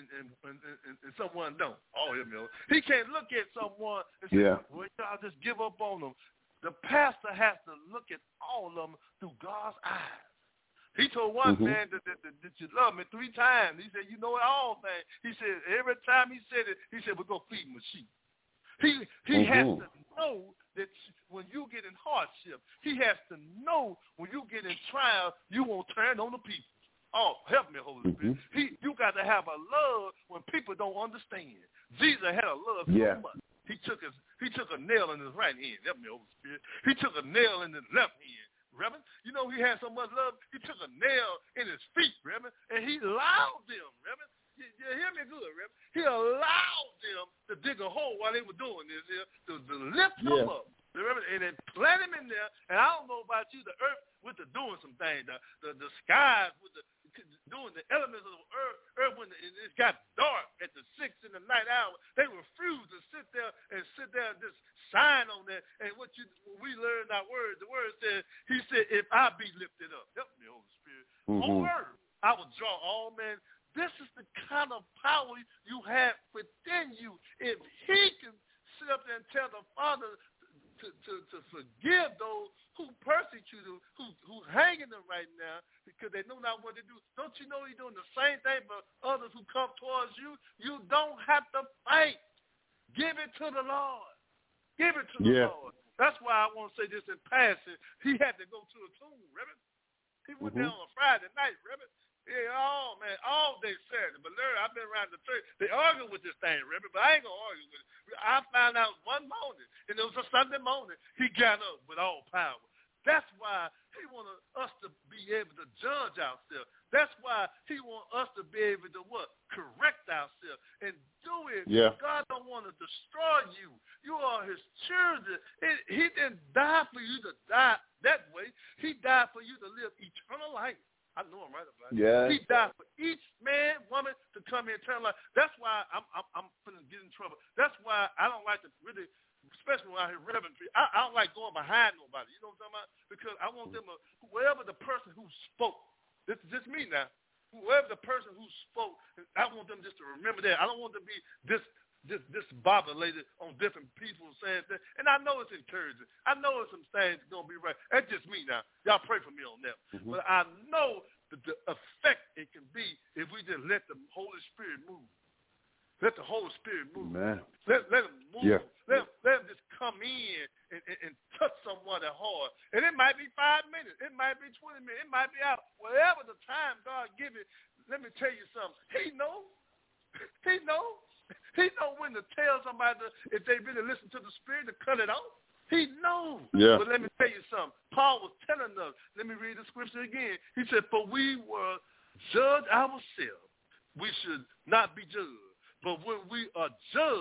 and someone don't. Oh, he can't look at someone and say, well, I'll just give up on them. The pastor has to look at all of them through God's eyes. He told one man that you love me 3 times. He said, you know all things. He said, every time he said it, he said, we're going to feed my sheep. He has to know that when you get in hardship, he has to know when you get in trial, you won't turn on the people. Oh, help me, Holy Spirit. You got to have a love when people don't understand. Jesus had a love so much. He took a nail in his right hand. Help me, Holy Spirit. He took a nail in his left hand. Reverend, you know he had so much love, he took a nail in his feet, Reverend, and he allowed them, Reverend. You hear me good, Reverend? He allowed them to dig a hole while they were doing this here, to lift him up, Reverend, and then plant him in there. And I don't know about you, the earth with the doing some things, the skies with the doing the elements of the earth when it got dark at the 6 in the night hour, they refused to sit there and just shine on that. And when we learned our word, the word said, he said, if I be lifted up, help me, Holy Spirit, on earth, I will draw all men. This is the kind of power you have within you. If he can sit up there and tell the Father to forgive those who persecute you, who's hanging them right now because they know not what to do. Don't you know he's doing the same thing for others who come towards you? You don't have to fight. Give it to the Lord. Give it to the Lord. That's why I want to say this in passing. He had to go to a tomb, Reverend. He went there on a Friday night, Reverend. Yeah, oh, man, all day Saturday. But Larry, I've been around the church. They argue with this thing, Reverend, but I ain't going to argue with it. I found out one morning, and it was a Sunday morning, he got up with all power. That's why he wanted us to be able to judge ourselves. That's why he wants us to be able to what? Correct ourselves and do it. Yeah. God don't want to destroy you. You are his children. He didn't die for you to die that way. He died for you to live eternal life. I know I'm right about it. Yeah. He died for each man, woman to come in eternal life. That's why I'm going to get in trouble. That's why I don't like to really, especially when I hear Reverend, I don't like going behind nobody. You know what I'm talking about? Because I want them to, whoever the person who spoke, this is just me now, whoever the person who spoke, I want them just to remember that. I don't want them to be discombobulated on different people saying things. And I know it's encouraging. I know it's some things going to be right. That's just me now. Y'all pray for me on that. But I know the effect it can be if we just let the Holy Spirit move. Let the Holy Spirit move. Man. Let him move. Yeah. Let him just come in and touch someone at heart. And it might be 5 minutes. It might be 20 minutes. It might be out. Whatever the time God give it, let me tell you something. He knows. He knows. He knows when to tell somebody if they really listen to the Spirit to cut it off. He knows. Yeah. But let me tell you something. Paul was telling us, let me read the scripture again. He said, for we were judged ourselves. We should not be judged. But when we are judged,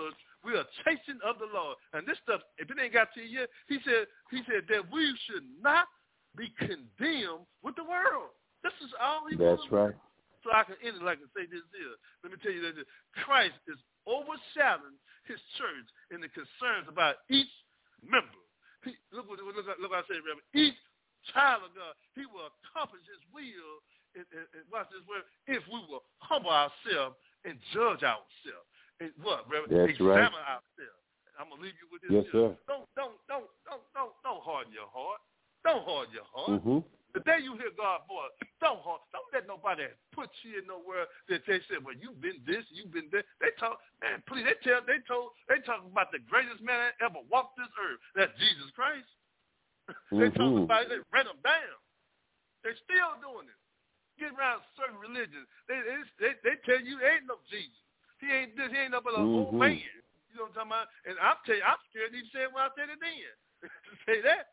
We are chasing of the Lord. And this stuff, if it ain't got to you yet, he said that we should not be condemned with the world. This is all he That's right. So I can end it like I say this here. Let me tell you that Christ is overshadowing his church in the concerns about each member. Look what I say, Reverend. Each child of God, he will accomplish his will, and watch this word, if we will humble ourselves and judge ourselves. And what, Reverend? That's Examine right. ourselves. I'm gonna leave you with this. Yes, sir. Don't harden your heart. Don't harden your heart. Mm-hmm. The day you hear God's voice, don't let nobody put you in nowhere that they say, well, you've been this, you've been that. They talk, man, please, they talk about the greatest man that ever walked this earth. That's Jesus Christ. They talk about it, they ran him down. They're still doing it. Get around certain religions. They tell you there ain't no Jesus. He ain't this, he ain't no but an old man. You know what I'm talking about? And I'm telling you, I'm scared to even say it when I said it then. To say that.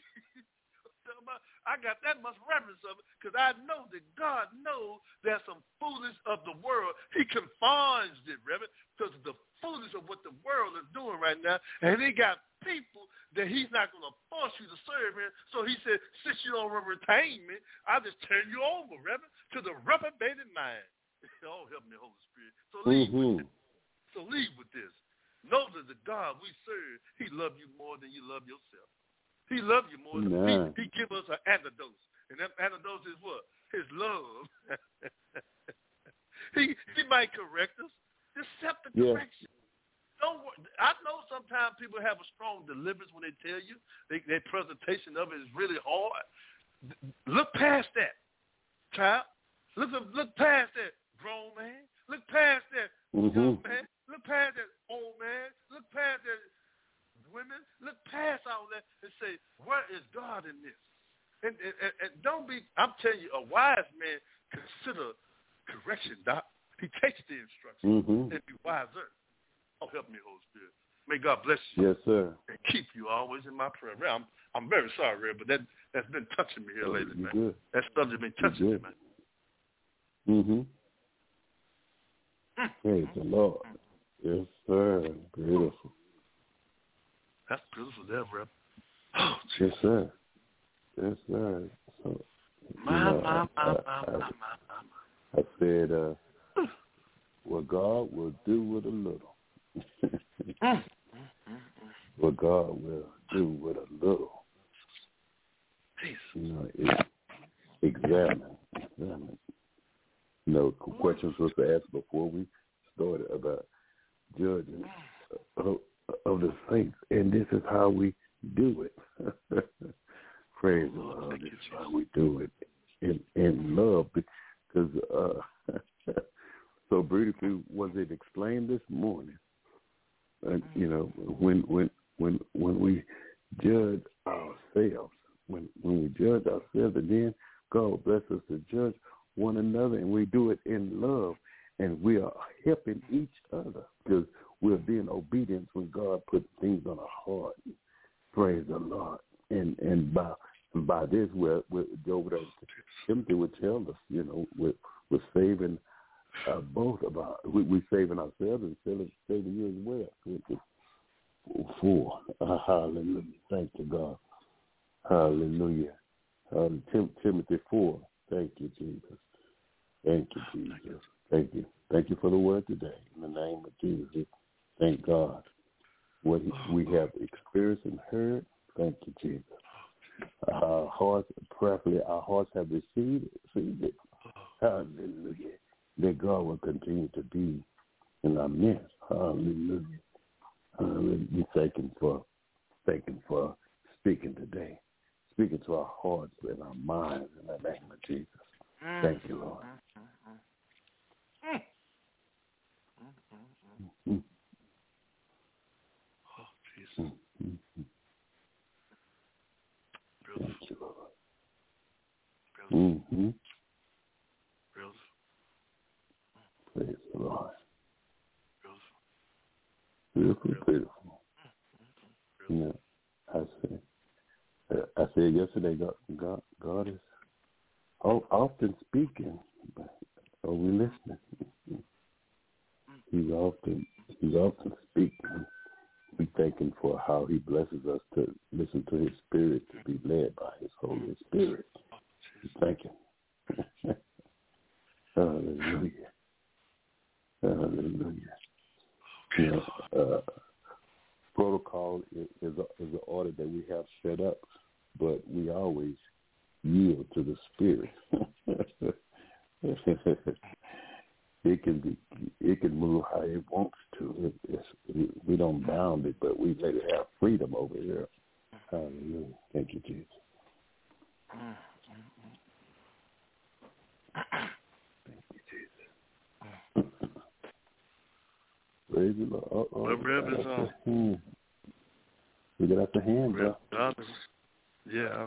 I got that much reverence of it because I know that God knows there's some foolishness of the world. He confines it, Reverend, because of the foolishness of what the world is doing right now. And he got people that he's not going to force you to serve him. So he said, since you don't retain me, I'll just turn you over, Reverend, to the reprobated mind. Oh, help me, Holy Spirit. So leave with this. So leave with this. Know that the God we serve, he loves you more than you love yourself. He loves you more than he give us an antidote. And that antidote is what? His love. he might correct us. Accept the correction. Don't worry. I know sometimes people have a strong deliverance when they tell you. Their presentation of it is really hard. Look past that, child. Look past that, grown man. Look past that, young man. Look past that, old man. Look past that, women. Look past all that and say, where is God in this? And don't be, I'm telling you, a wise man consider correction, Doc. He takes the instruction and be wiser. Oh, help me, Holy Spirit. May God bless you. Yes, sir. And keep you always in my prayer. I'm very sorry, Red, but that's been touching me here lately, man. Good. That subject been touching me, man. Praise the Lord. Yes, sir. Beautiful. That's beautiful there, Reb. Oh, yes, sir. Yes, sir. So, I said, what God will do with a little. What God will do with a little. You know, examine. You know, questions was asked before we started about judging of the saints, and this is how we do it. Praise the Lord. This is how we do it in love, because so beautifully was it explained this morning. You know, when we judge ourselves, when we judge ourselves, and then God bless us to judge one another, and we do it in love, and we are helping each other because we're being obedient when God put things on our heart. Praise the Lord. And by this, we're over there. Timothy would tell us, you know, we're saving both of our, we're saving ourselves and saving you as well. For hallelujah. Thank you, God. Hallelujah. Timothy 4. Thank you, Jesus. Thank you, Jesus. Thank you. Thank you for the word today. In the name of Jesus. Thank God. What we have experienced and heard. Thank you, Jesus. Our hearts, prayerfully, our hearts have received it. Hallelujah. That God will continue to be in our midst. Hallelujah. Hallelujah. Thank Him for speaking today. Speaking to our hearts and our minds in the name of Jesus. Thank you, Lord. Oh, Jesus. Thank you, Lord. Praise the Lord. Beautiful, beautiful. Yeah, I said yesterday, God is often speaking, but are we listening? He's often speak. We thank him for how he blesses us to listen to his spirit, to be led by his Holy Spirit. We thank him. Hallelujah. Hallelujah. You know, protocol is an order that we have set up, but we always yield to the Spirit. It can move how it wants to. We don't bound it, but we let it have freedom over here. Hallelujah. Thank you, Jesus. Thank you, Jesus. Praise the Lord. We get out the hand, bro. Yeah.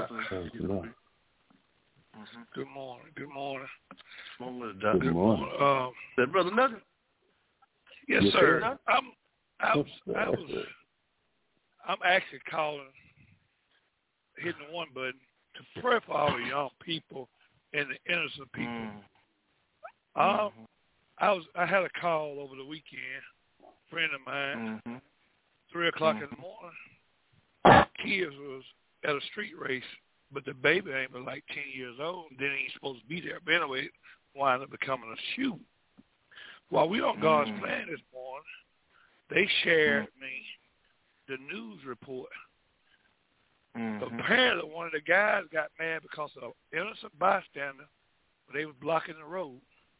Good morning. Good morning. Good morning. Brother Nugget. Yes, sir. I'm actually calling, hitting the one button to pray for all the young people and the innocent people. I had a call over the weekend, a friend of mine, 3 o'clock in the morning. Kids was at a street race, but the baby ain't but like 10 years old, and then he ain't supposed to be there. But anyway, it wound up becoming a shoot. While we on God's plan this morning, they shared me the news report. Apparently, one of the guys got mad because of an innocent bystander, but they was blocking the road.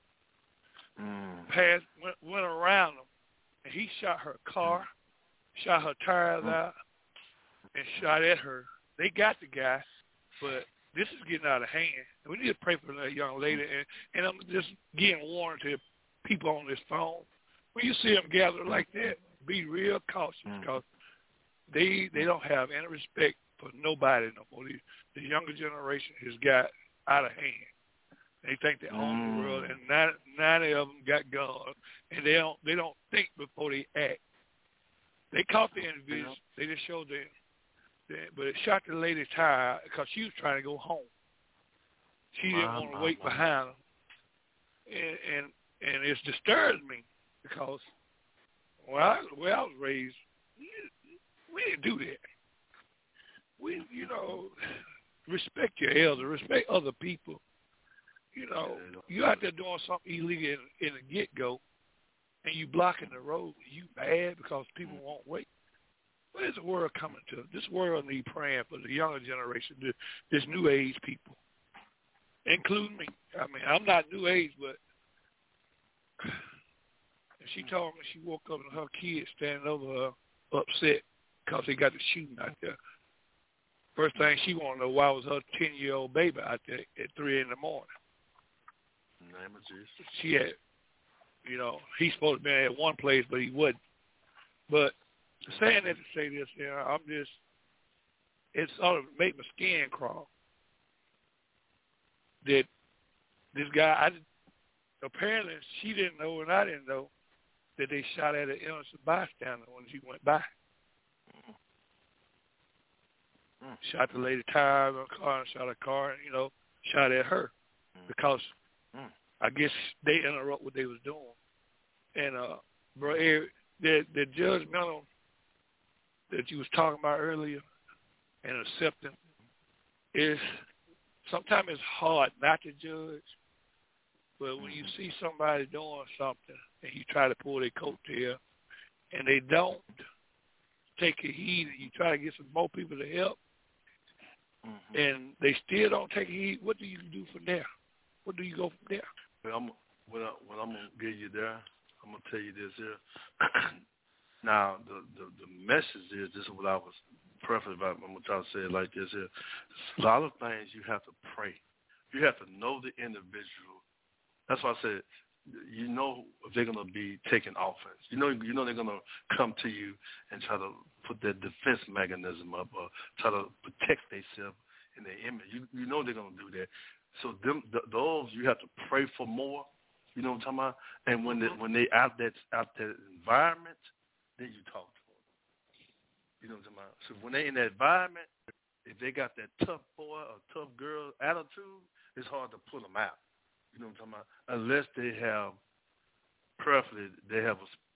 Went around them, and he shot her car, shot her tires out, and shot at her. They got the guy, but this is getting out of hand. And we need to pray for that young lady. And I'm just getting warned to people on this phone. When you see them gather like that, be real cautious because they don't have any respect for nobody no more. The younger generation has got out of hand. They think they own the world, and 90 of them got guns, and they don't think before they act. They caught the individuals. They just showed them. But it shot the lady's tire because she was trying to go home. She didn't want to wait behind them. And it's disturbed me because where I was raised, we didn't do that. We, respect your elders, respect other people. You out there doing something illegal in the get-go, and you blocking the road, you mad because people won't wait. What is the world coming to? This world needs praying for the younger generation, this new age people, including me. I mean, I'm not new age, but she told me she woke up and her kids standing over her upset because they got the shooting out there. First thing she wanted to know why was her 10-year-old baby out there at 3 in the morning. In the name of Jesus. She had, he's supposed to be at one place, but he wasn't. But saying that to say this, it sort of made my skin crawl. That this guy, apparently she didn't know and I didn't know that they shot at an innocent bystander when she went by. Shot the lady tire on the car and shot her car and, shot at her because I guess they interrupt what they was doing. And, the judgmental that you was talking about earlier and accepting is sometimes it's hard not to judge, but when you see somebody doing something and you try to pull their coattail and they don't take a heed and you try to get some more people to help and they still don't take a heed, what do you do from there? What do you go from there? Well, what I'm going to give you there, I'm going to tell you this here. Now, the message is, this is what I was preface about. I'm going to try to say it like this here. A lot of things you have to pray. You have to know the individual. That's why I said, if they're going to be taking offense. You know they're going to come to you and try to put their defense mechanism up or try to protect themselves in their image. You know they're going to do that. So those you have to pray for more. You know what I'm talking about? And when they out that environment, then you talk to them. You know what I'm talking about? So when they in that environment, if they got that tough boy or tough girl attitude, it's hard to pull them out. You know what I'm talking about? Unless they have, preferably, they have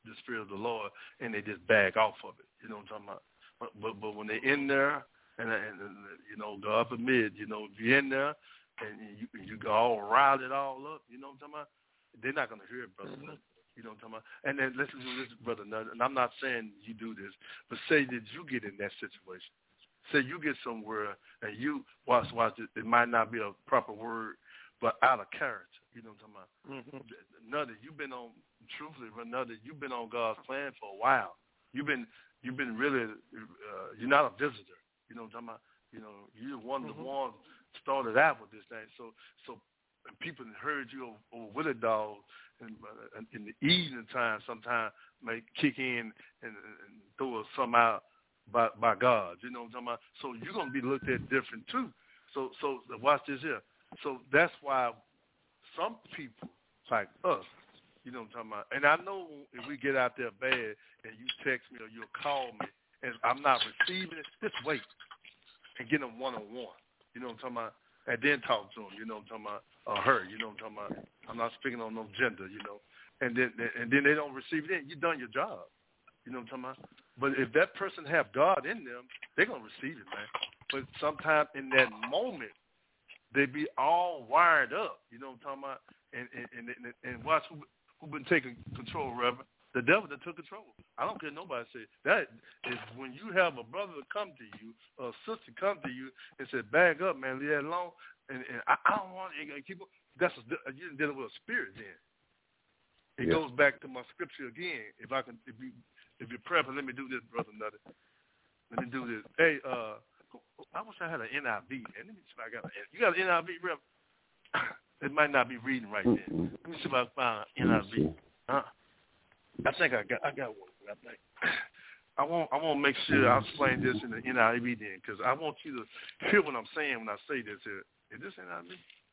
the Spirit of the Lord, and they just back off of it. You know what I'm talking about? But when they're in there, and you know, God forbid, you know, if you're in there and you all rile it all up, you know what I'm talking about? They're not going to hear it, brother. You know what I'm talking about? And then listen to this, brother. And I'm not saying you do this, but say that you get in that situation. Say you get somewhere and you watch it might not be a proper word, but out of character. You know what I'm talking about? Another, you've been on, truthfully, another, you've been on God's plan for a while. You've been really, you're not a visitor. You know what I'm talking about? You know, you're one of the ones started out with this thing. So people heard you over Willie Dog, and in the evening time, sometimes may kick in and throw some out by God. You know what I'm talking about? So you're gonna be looked at different too. So watch this here. So that's why some people like us, you know what I'm talking about. And I know if we get out there bad and you text me or you'll call me and I'm not receiving it, just wait and get them one-on-one. You know what I'm talking about? And then talk to them, you know what I'm talking about, or her, you know what I'm talking about. I'm not speaking on no gender, you know. And then they don't receive it, you done your job. You know what I'm talking about? But if that person have God in them, they're going to receive it, man. But sometimes in that moment, they be all wired up, you know what I'm talking about? And watch who been taking control, Reverend. The devil that took control. I don't care nobody say. That is when you have a brother come to you or a sister come to you and say, back up, man, leave that alone. And I don't want to keep on. You're dealing with a spirit then. It goes back to my scripture again. If you're prepping, let me do this, Brother Nutter. Let me do this. Hey, I wish I had an NIV, man. Let me see if I got you got an NIV, Rev? It might not be reading right there. Let me see if I find an NIV. I think I got one. I think I want to make sure I explain this in the NIV then, because I want you to hear what I'm saying when I say this here. Is this NIV?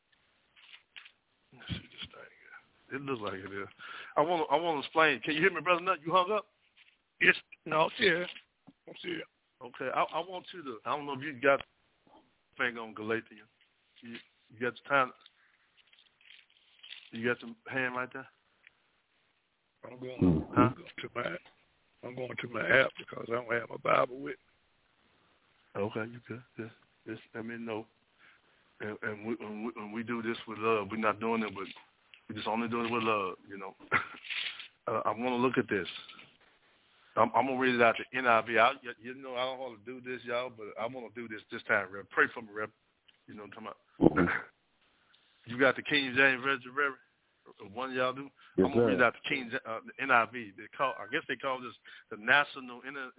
Let's see this thing here. It looks like it is. I want to explain. Can you hear me, Brother Nut? You hung up? Yes. No, I'm here. Okay. I want you to. I don't know if you got finger on Galatians. You got the time. You got the hand right there. I'm going to my app because I don't have my Bible with me. Okay, you good. Just let me know. And when we do this with love, we're not doing it with. We just only doing it with love, you know. I want to look at this. I'm gonna read it out the NIV. You know, I don't want to do this, y'all, but I want to do this time, Reb. Pray for me, Reb. You know what I'm talking about. You got the King James Version, Reverend? One of y'all do? Yes, I'm going to read out the NIV. I guess they call this the National,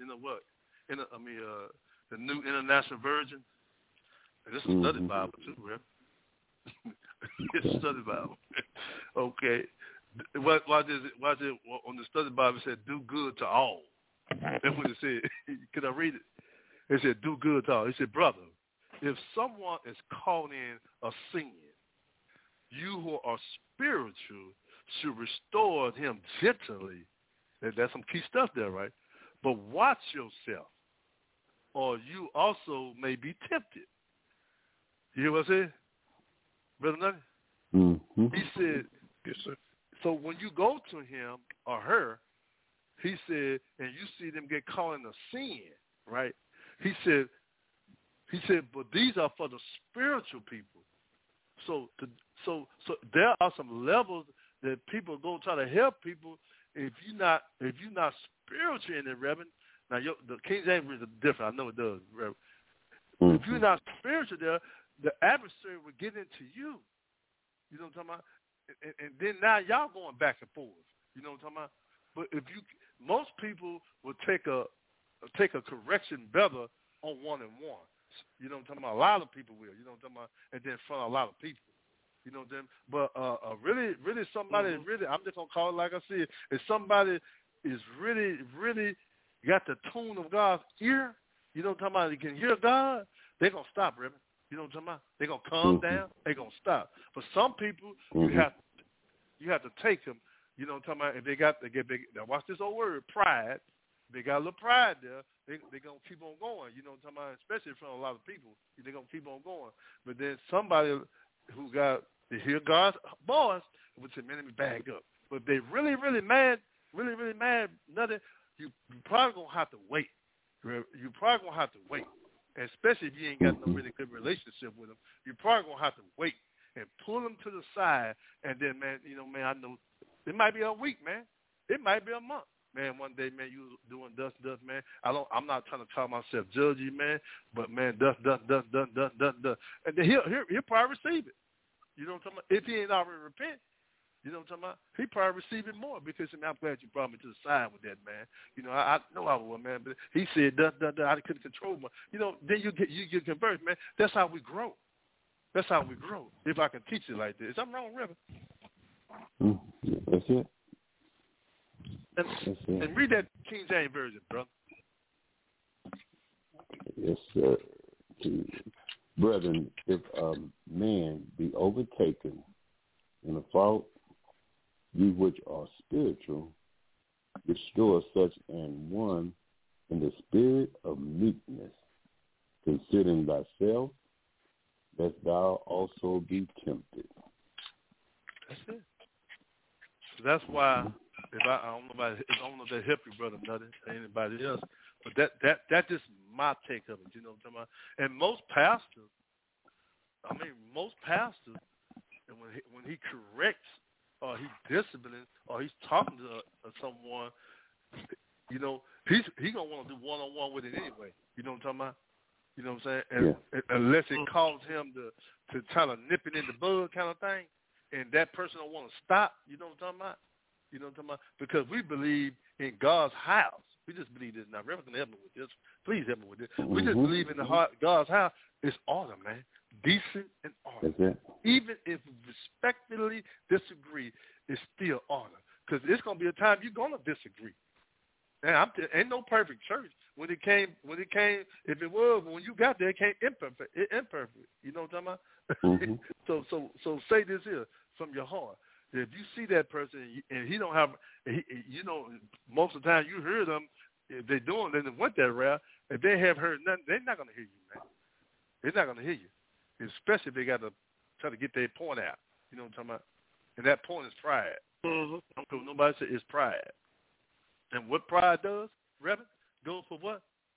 the New International Version. And this is a study Bible, too, Rep. It's a study Bible. Okay. Why does it on the study Bible it said, do good to all? That's what it said. Can I read it? It said, do good to all. It said, brother, if someone is caught in a sin, you who are spiritual should restore him gently. That's some key stuff there, right? But watch yourself, or you also may be tempted. You hear what I said, Brother Nutty? Mm-hmm. He said, yes, sir. So when you go to him or her, he said, and you see them get caught in a sin, right? He said, but these are for the spiritual people. So there are some levels that people go try to help people. If you're not spiritual in it, Reverend. Now the King James is different. I know it does, Reverend. If you're not spiritual there, the adversary will get into you. You know what I'm talking about? And then now y'all going back and forth. You know what I'm talking about? But most people will take a correction better on one-on-one. You know what I'm talking about? A lot of people will. You know what I'm talking about? And then in front of a lot of people. You know what I'm saying? But really somebody really, I'm just gonna call it like I said, if somebody is really got the tune of God's ear, you know what I'm talking about? They can hear God, they're gonna stop, Reverend. You know what I'm talking about? They're gonna calm down, they're gonna stop. For some people, you have to take them. You know what I'm talking about? If they get big, now watch this old word, pride. They got a little pride there. They're going to keep on going. You know what I'm talking about? Especially from a lot of people. They're going to keep on going. But then somebody who got to hear God's voice would say, man, let me back up. But if they really, really mad, really, really mad, nothing, you probably going to have to wait. You're probably going to have to wait. And especially if you ain't got no really good relationship with them, you're probably going to have to wait and pull them to the side. And then, man, man, I know it might be a week, man. It might be a month. Man, one day, man, you doing dust, man. I'm not trying to call myself judgy, man, but, man, dust. And then he'll probably receive it. You know what I'm talking about? If he ain't already repent, you know what I'm talking about? He probably receive it more because, I mean, I'm glad you brought me to the side with that, man. I know I was, man, but he said, I couldn't control my, then you get converted, man. That's how we grow. That's how we grow. If I can teach it like this. I'm wrong, Reverend. That's it. And read that King James Version, brother. Yes, sir. Brethren, if a man be overtaken in a fault, you which are spiritual, restore such an one in the spirit of meekness, considering thyself, lest thou also be tempted. That's it. So that's why, I don't know if that helped you, Brother Nutty, or anybody else, but that's just my take of it, you know what I'm talking about? And most pastors, and when he corrects or he disciplines or he's talking to someone, he's going to want to do one-on-one with it anyway. You know what I'm talking about? You know what I'm saying? And, unless it causes him to kind of nip it in the bud kind of thing, and that person don't want to stop, you know what I'm talking about? You know what I'm talking about? Because we believe in God's house. We just believe this. Now, Reverend can help me with this. Please help me with this. We just believe in God's house. It's order, man. Decent and order. Even if we respectfully disagree, it's still order. Because it's going to be a time you're going to disagree. Man, ain't no perfect church. When it came, if it was, when you got there, it came imperfect. You know what I'm talking about? So say this here from your heart. If you see that person and he don't have, most of the time you hear them, if they're doing it, they went that route, if they have heard nothing, they're not going to hear you, man. They're not going to hear you, especially if they got to try to get their point out. You know what I'm talking about? And that point is pride. Nobody said it's pride. And what pride does, Reverend, goes for what?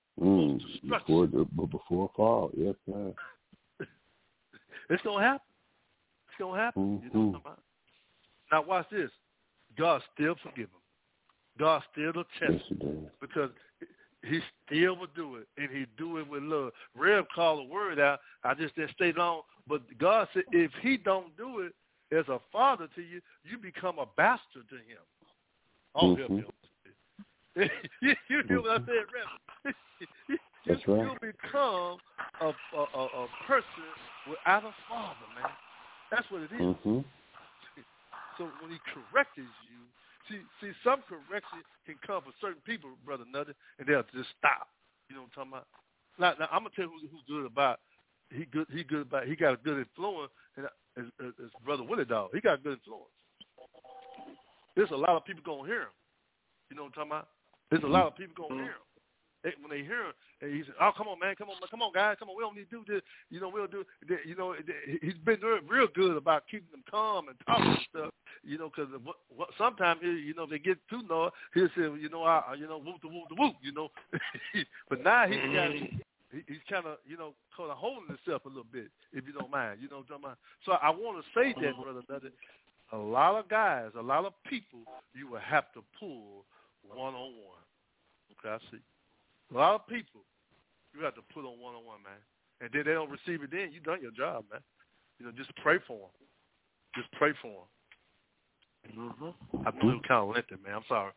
Before fall, yes, sir. It's going to happen. It's going to happen. You know what I'm talking about? Now watch this. God still forgive him. God still will test him because he still will do it, and he do it with love. Rev called a word out. I just didn't stay long, but God said if he don't do it as a father to you, you become a bastard to him. Oh, help me. You hear what I said, Rev? You become a person without a father, man. That's what it is. So when he corrects you, see, some correction can come for certain people, Brother Nutty, and they'll just stop. You know what I'm talking about? Now I'm gonna tell you who's good about. He got a good influence, and as Brother Willie Dog, he got a good influence. There's a lot of people gonna hear him. You know what I'm talking about? There's a lot of people gonna hear him. When they hear him, and he said, "Oh, come on, man, come on, guys, come on. We don't need to do this. We'll do. He's been doing real good about keeping them calm and talking and stuff. Because sometimes they get too annoyed. He'll say, whoop the whoop. But now he's kind of holding himself a little bit, if you don't mind. You know what I'm talking about? So I want to say that, Brother Nutty, a lot of guys, a lot of people, you will have to pull one-on-one. Okay, I see. A lot of people, you have to put on one-on-one, man. And then they don't receive it then, you done your job, man. Just pray for them. Just pray for them. I know it was kind of lengthy, man. I'm sorry.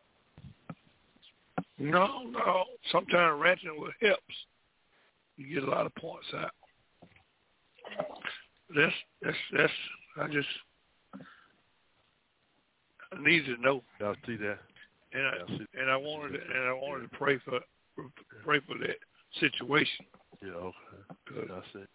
No. Sometimes ranting will help. You get a lot of points out. I need to know. Y'all see that? And I wanted to pray for that situation. Yeah, okay. Good. That's it.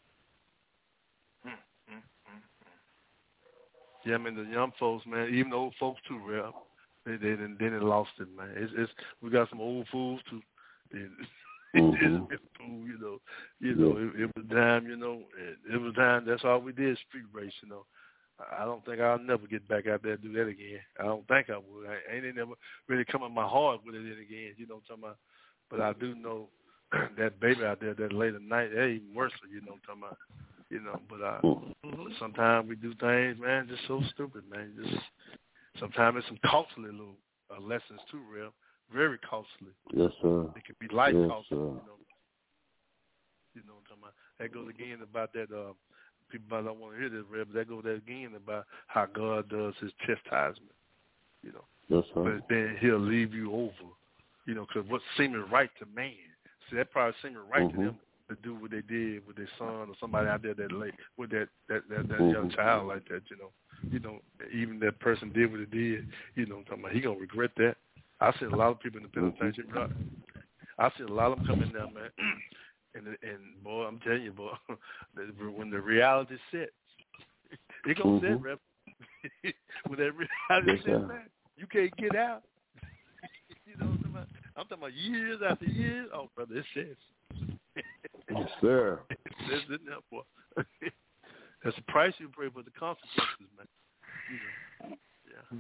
Yeah, I mean the young folks, man, even the old folks too, Rev. They didn't lost it, man. It's we got some old fools too. It's cool, It was time, it was time. That's all we did, street race, I don't think I'll never get back out there and do that again. I don't think I would. I ain't never really come in my heart with it again, you know what I'm talking about? But I do know that baby out there that late at night, that even worse, you know what I'm talking about? You know, but sometimes we do things, man, just so stupid, man. Just sometimes it's some costly little lessons too, real. Very costly. Yes, sir. It can be life yes, costly, sir. You know what I'm talking about? That goes again about that, people might not want to hear this, Rev, but that goes again about how God does his chastisement, you know. Yes, sir. But then he'll leave you over, you know, because what seeming right to man, see, that probably seeming right to them to do what they did with their son or somebody out there that late with that young child like that, you know. You know, even that person did what he did, you know what I'm talking about, he going to regret that. I see a lot of people in the penitentiary, bro. I see a lot of them coming down, man. And boy, I'm telling you, boy, when the reality sets, it gonna set, Rep. When that reality sets, man, you can't get out. You know what I'm talking about? I'm talking about years after years. Oh, brother, it says. Yes, sir. It says in there, boy. That's the price you pay for the consequences, man. You know. Yeah.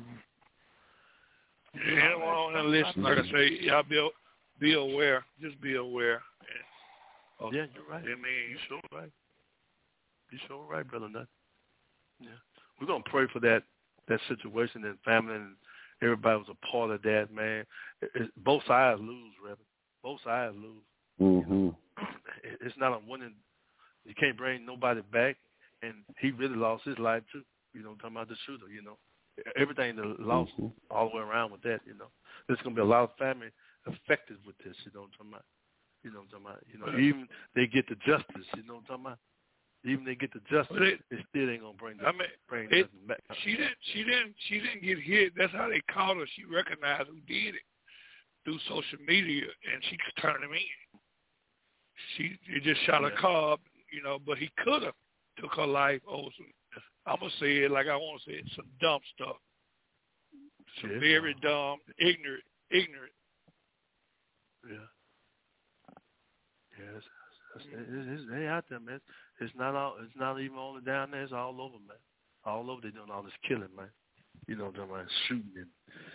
Anyone on there listen, like I say, y'all be aware. Just be aware. Oh, yeah, you're right. I mean, you're sure right. You're sure right, brother Nut. Yeah. We're going to pray for that situation and family, and everybody was a part of that, man. Both sides lose, Reverend. Both sides lose. Mm-hmm. It's not a winning. You can't bring nobody back, and he really lost his life, too. You know, talking about the shooter, you know. Everything that lost all the way around with that, you know. There's going to be a lot of family affected with this, you know what I'm talking about. You know what I'm talking about? You know, even they get the justice, you know what I'm talking about? Even they get the justice, it still ain't gonna bring nothing back. She didn't get hit. That's how they caught her. She recognized who did it through social media, and she turned him in. She just shot a car, you know, but he could have took her life over some. I'm gonna say it like I want to say it, some dumb stuff, some very dumb, ignorant. Yeah. Yes, they out there, man. It's not even only down there. It's all over, man. All over, they doing all this killing, man. You know what I'm talking about? Shooting and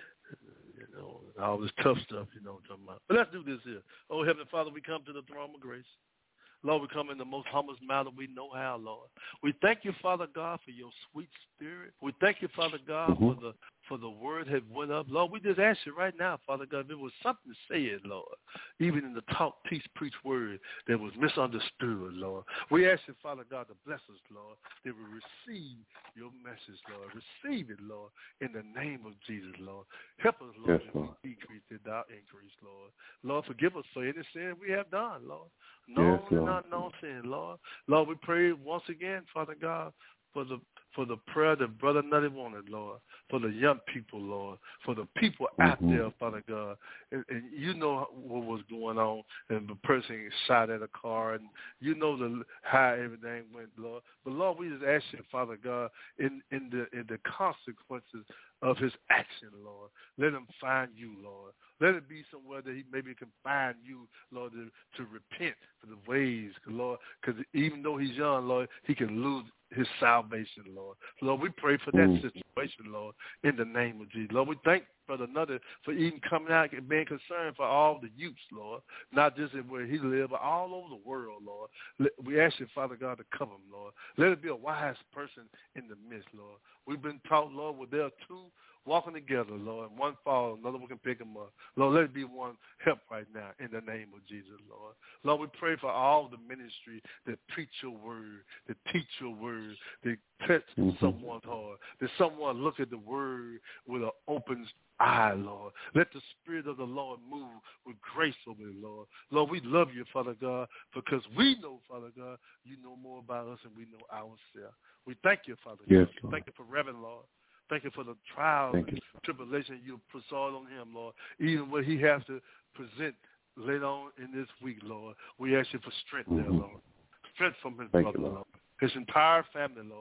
you know all this tough stuff. You know what I'm talking about? But let's do this here. Oh, Heavenly Father, we come to the throne of grace. Lord, we come in the most humblest manner we know how, Lord. We thank you, Father God, for your sweet spirit. We thank you, Father God, for the word that went up. Lord, we just ask you right now, Father God, if it was something said, Lord, even in the talk, teach, preach word that was misunderstood, Lord. We ask you, Father God, to bless us, Lord, that we receive your message, Lord. Receive it, Lord, in the name of Jesus, Lord. Help us, Lord, yes, Lord. We decrease that thou increase, Lord. Lord, forgive us for any sin we have done, Lord. Yes, Known and unknown sin, Lord. Lord, we pray once again, Father God, for the prayer that Brother Nutty wanted, Lord, for the young people, Lord, for the people out there, Father God. And you know what was going on, and the person shot at a car, and you know how everything went, Lord. But Lord, we just ask you, Father God, in the consequences of his action, Lord. Let him find you, Lord. Let it be somewhere that he maybe can find you, Lord, to repent for the ways, Lord, because even though he's young, Lord, he can lose his salvation, Lord. Lord, we pray for that situation, Lord, in the name of Jesus. Lord, we thank Brother Nutter for even coming out and being concerned for all the youths, Lord, not just where he lives, but all over the world, Lord. We ask you, Father God, to cover him, Lord. Let it be a wise person in the midst, Lord. We've been taught, Lord, where there are two walking together, Lord, and one fall, another one can pick them up. Lord, let it be one help right now in the name of Jesus, Lord. Lord, we pray for all the ministry that preach your word, that teach your word, that touch someone's heart, that someone look at the word with an open eye, Lord. Let the Spirit of the Lord move with grace over it, Lord. Lord, we love you, Father God, because we know, Father God, you know more about us than we know ourselves. We thank you, Father God. Thank you for Reverend, Lord. Thank you for the trials and tribulation you bestowed on him, Lord. Even what he has to present later on in this week, Lord. We ask you for strength there, Lord. Strength from his brother, Lord. His entire family, Lord.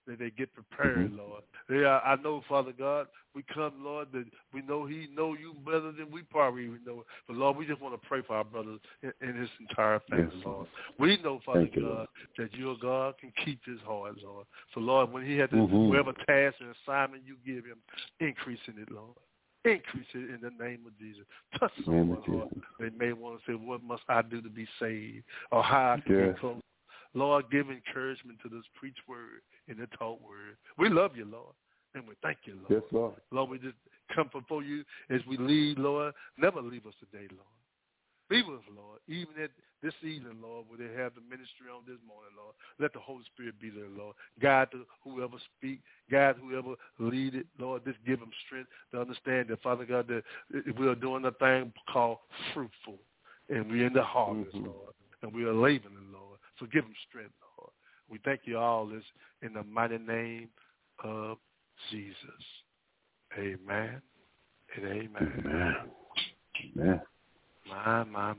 that they get prepared, Lord. I know, Father God, we come, Lord, that we know he know you better than we probably even know. But, Lord, we just want to pray for our brothers and his entire family, Lord. We know, Father God, that your God can keep his heart, Lord. So, Lord, when he had to whatever task and assignment you give him, increase in it, Lord. Increase it in the name of Jesus. Touch someone, Lord. They may want to say, what must I do to be saved? Or how I can get close. Lord, give encouragement to this preach word and the taught word. We love you, Lord, and we thank you, Lord. Yes, Lord. Lord, we just come before you as we leave, Lord. Never leave us today, Lord. Be with us, Lord, even at this evening, Lord, where they have the ministry on this morning, Lord. Let the Holy Spirit be there, Lord. Guide whoever speak, guide whoever lead it, Lord. Just give them strength to understand that, Father God, that we are doing a thing called fruitful, and we're in the harvest, Lord, and we are laboring, Lord. So give them strength, Lord. We thank you all this in the mighty name of Jesus. Amen and amen. Amen. Amen. My.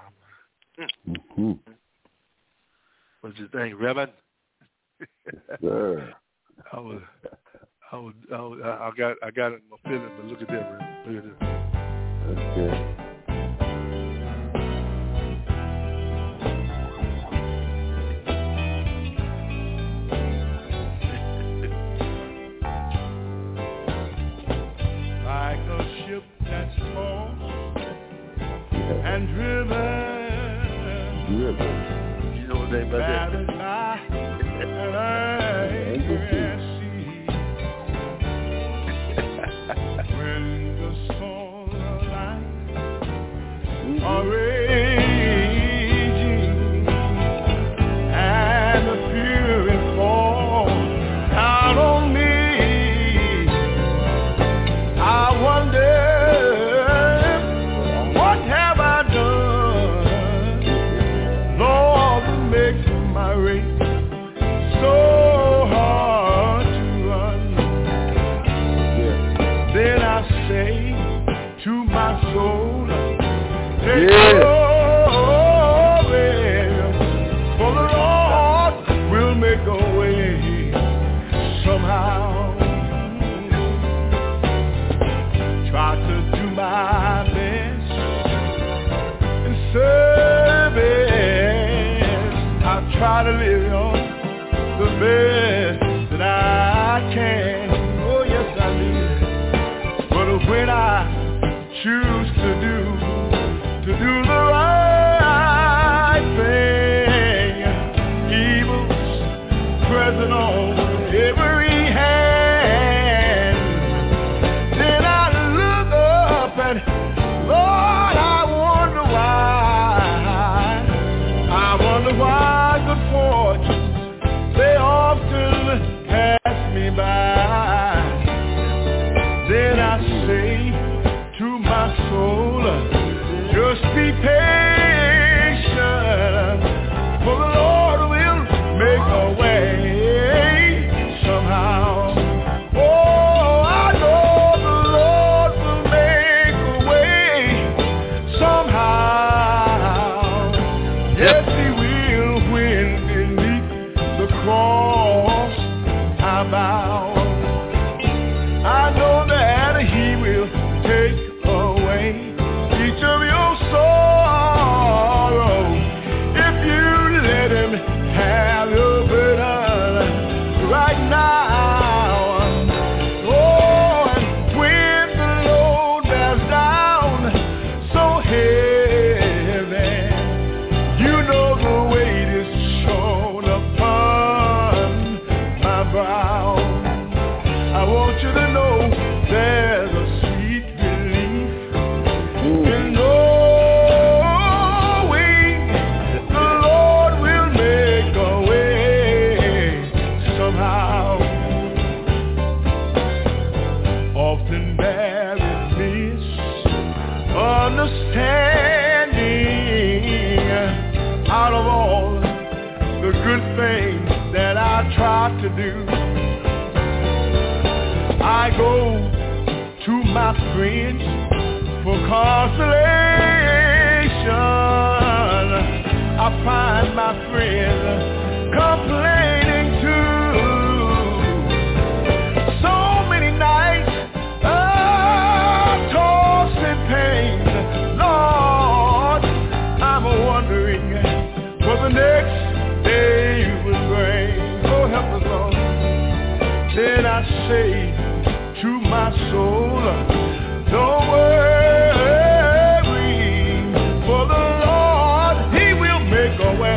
What's your thing, Reverend? Yes, sir. I got it in my feeling, but look at that, Reverend. Look at this. Okay. And driven. You know what they about when the storm of life are raging and the fury falls out on me, I wonder, for the Lord will make a way somehow. Try to do my best in service. I try to live on the best that I can. Oh yes I do. But when I choose to do the right thing, evil's present on every hand. Then I look up and, Lord, I wonder why good fortune, they often pass me by. Then I say to my soul, just be patient, for the Lord will make a way somehow. Oh, I know the Lord will make a way somehow. Yes, he will when beneath the cross I bow. I know that he will take away each of your sorrow if you let him have your burden right now. Oh, and when the load bears down so heavy, you know the weight is shown upon my brow. I want you to know there's a sweet relief in knowing the Lord will make a way somehow. Often there is misunderstanding out of all the good things that I try to do. I go to my friends for consolation. I find my friends complaining too. I say to my soul, don't worry, for the Lord, He will make a way.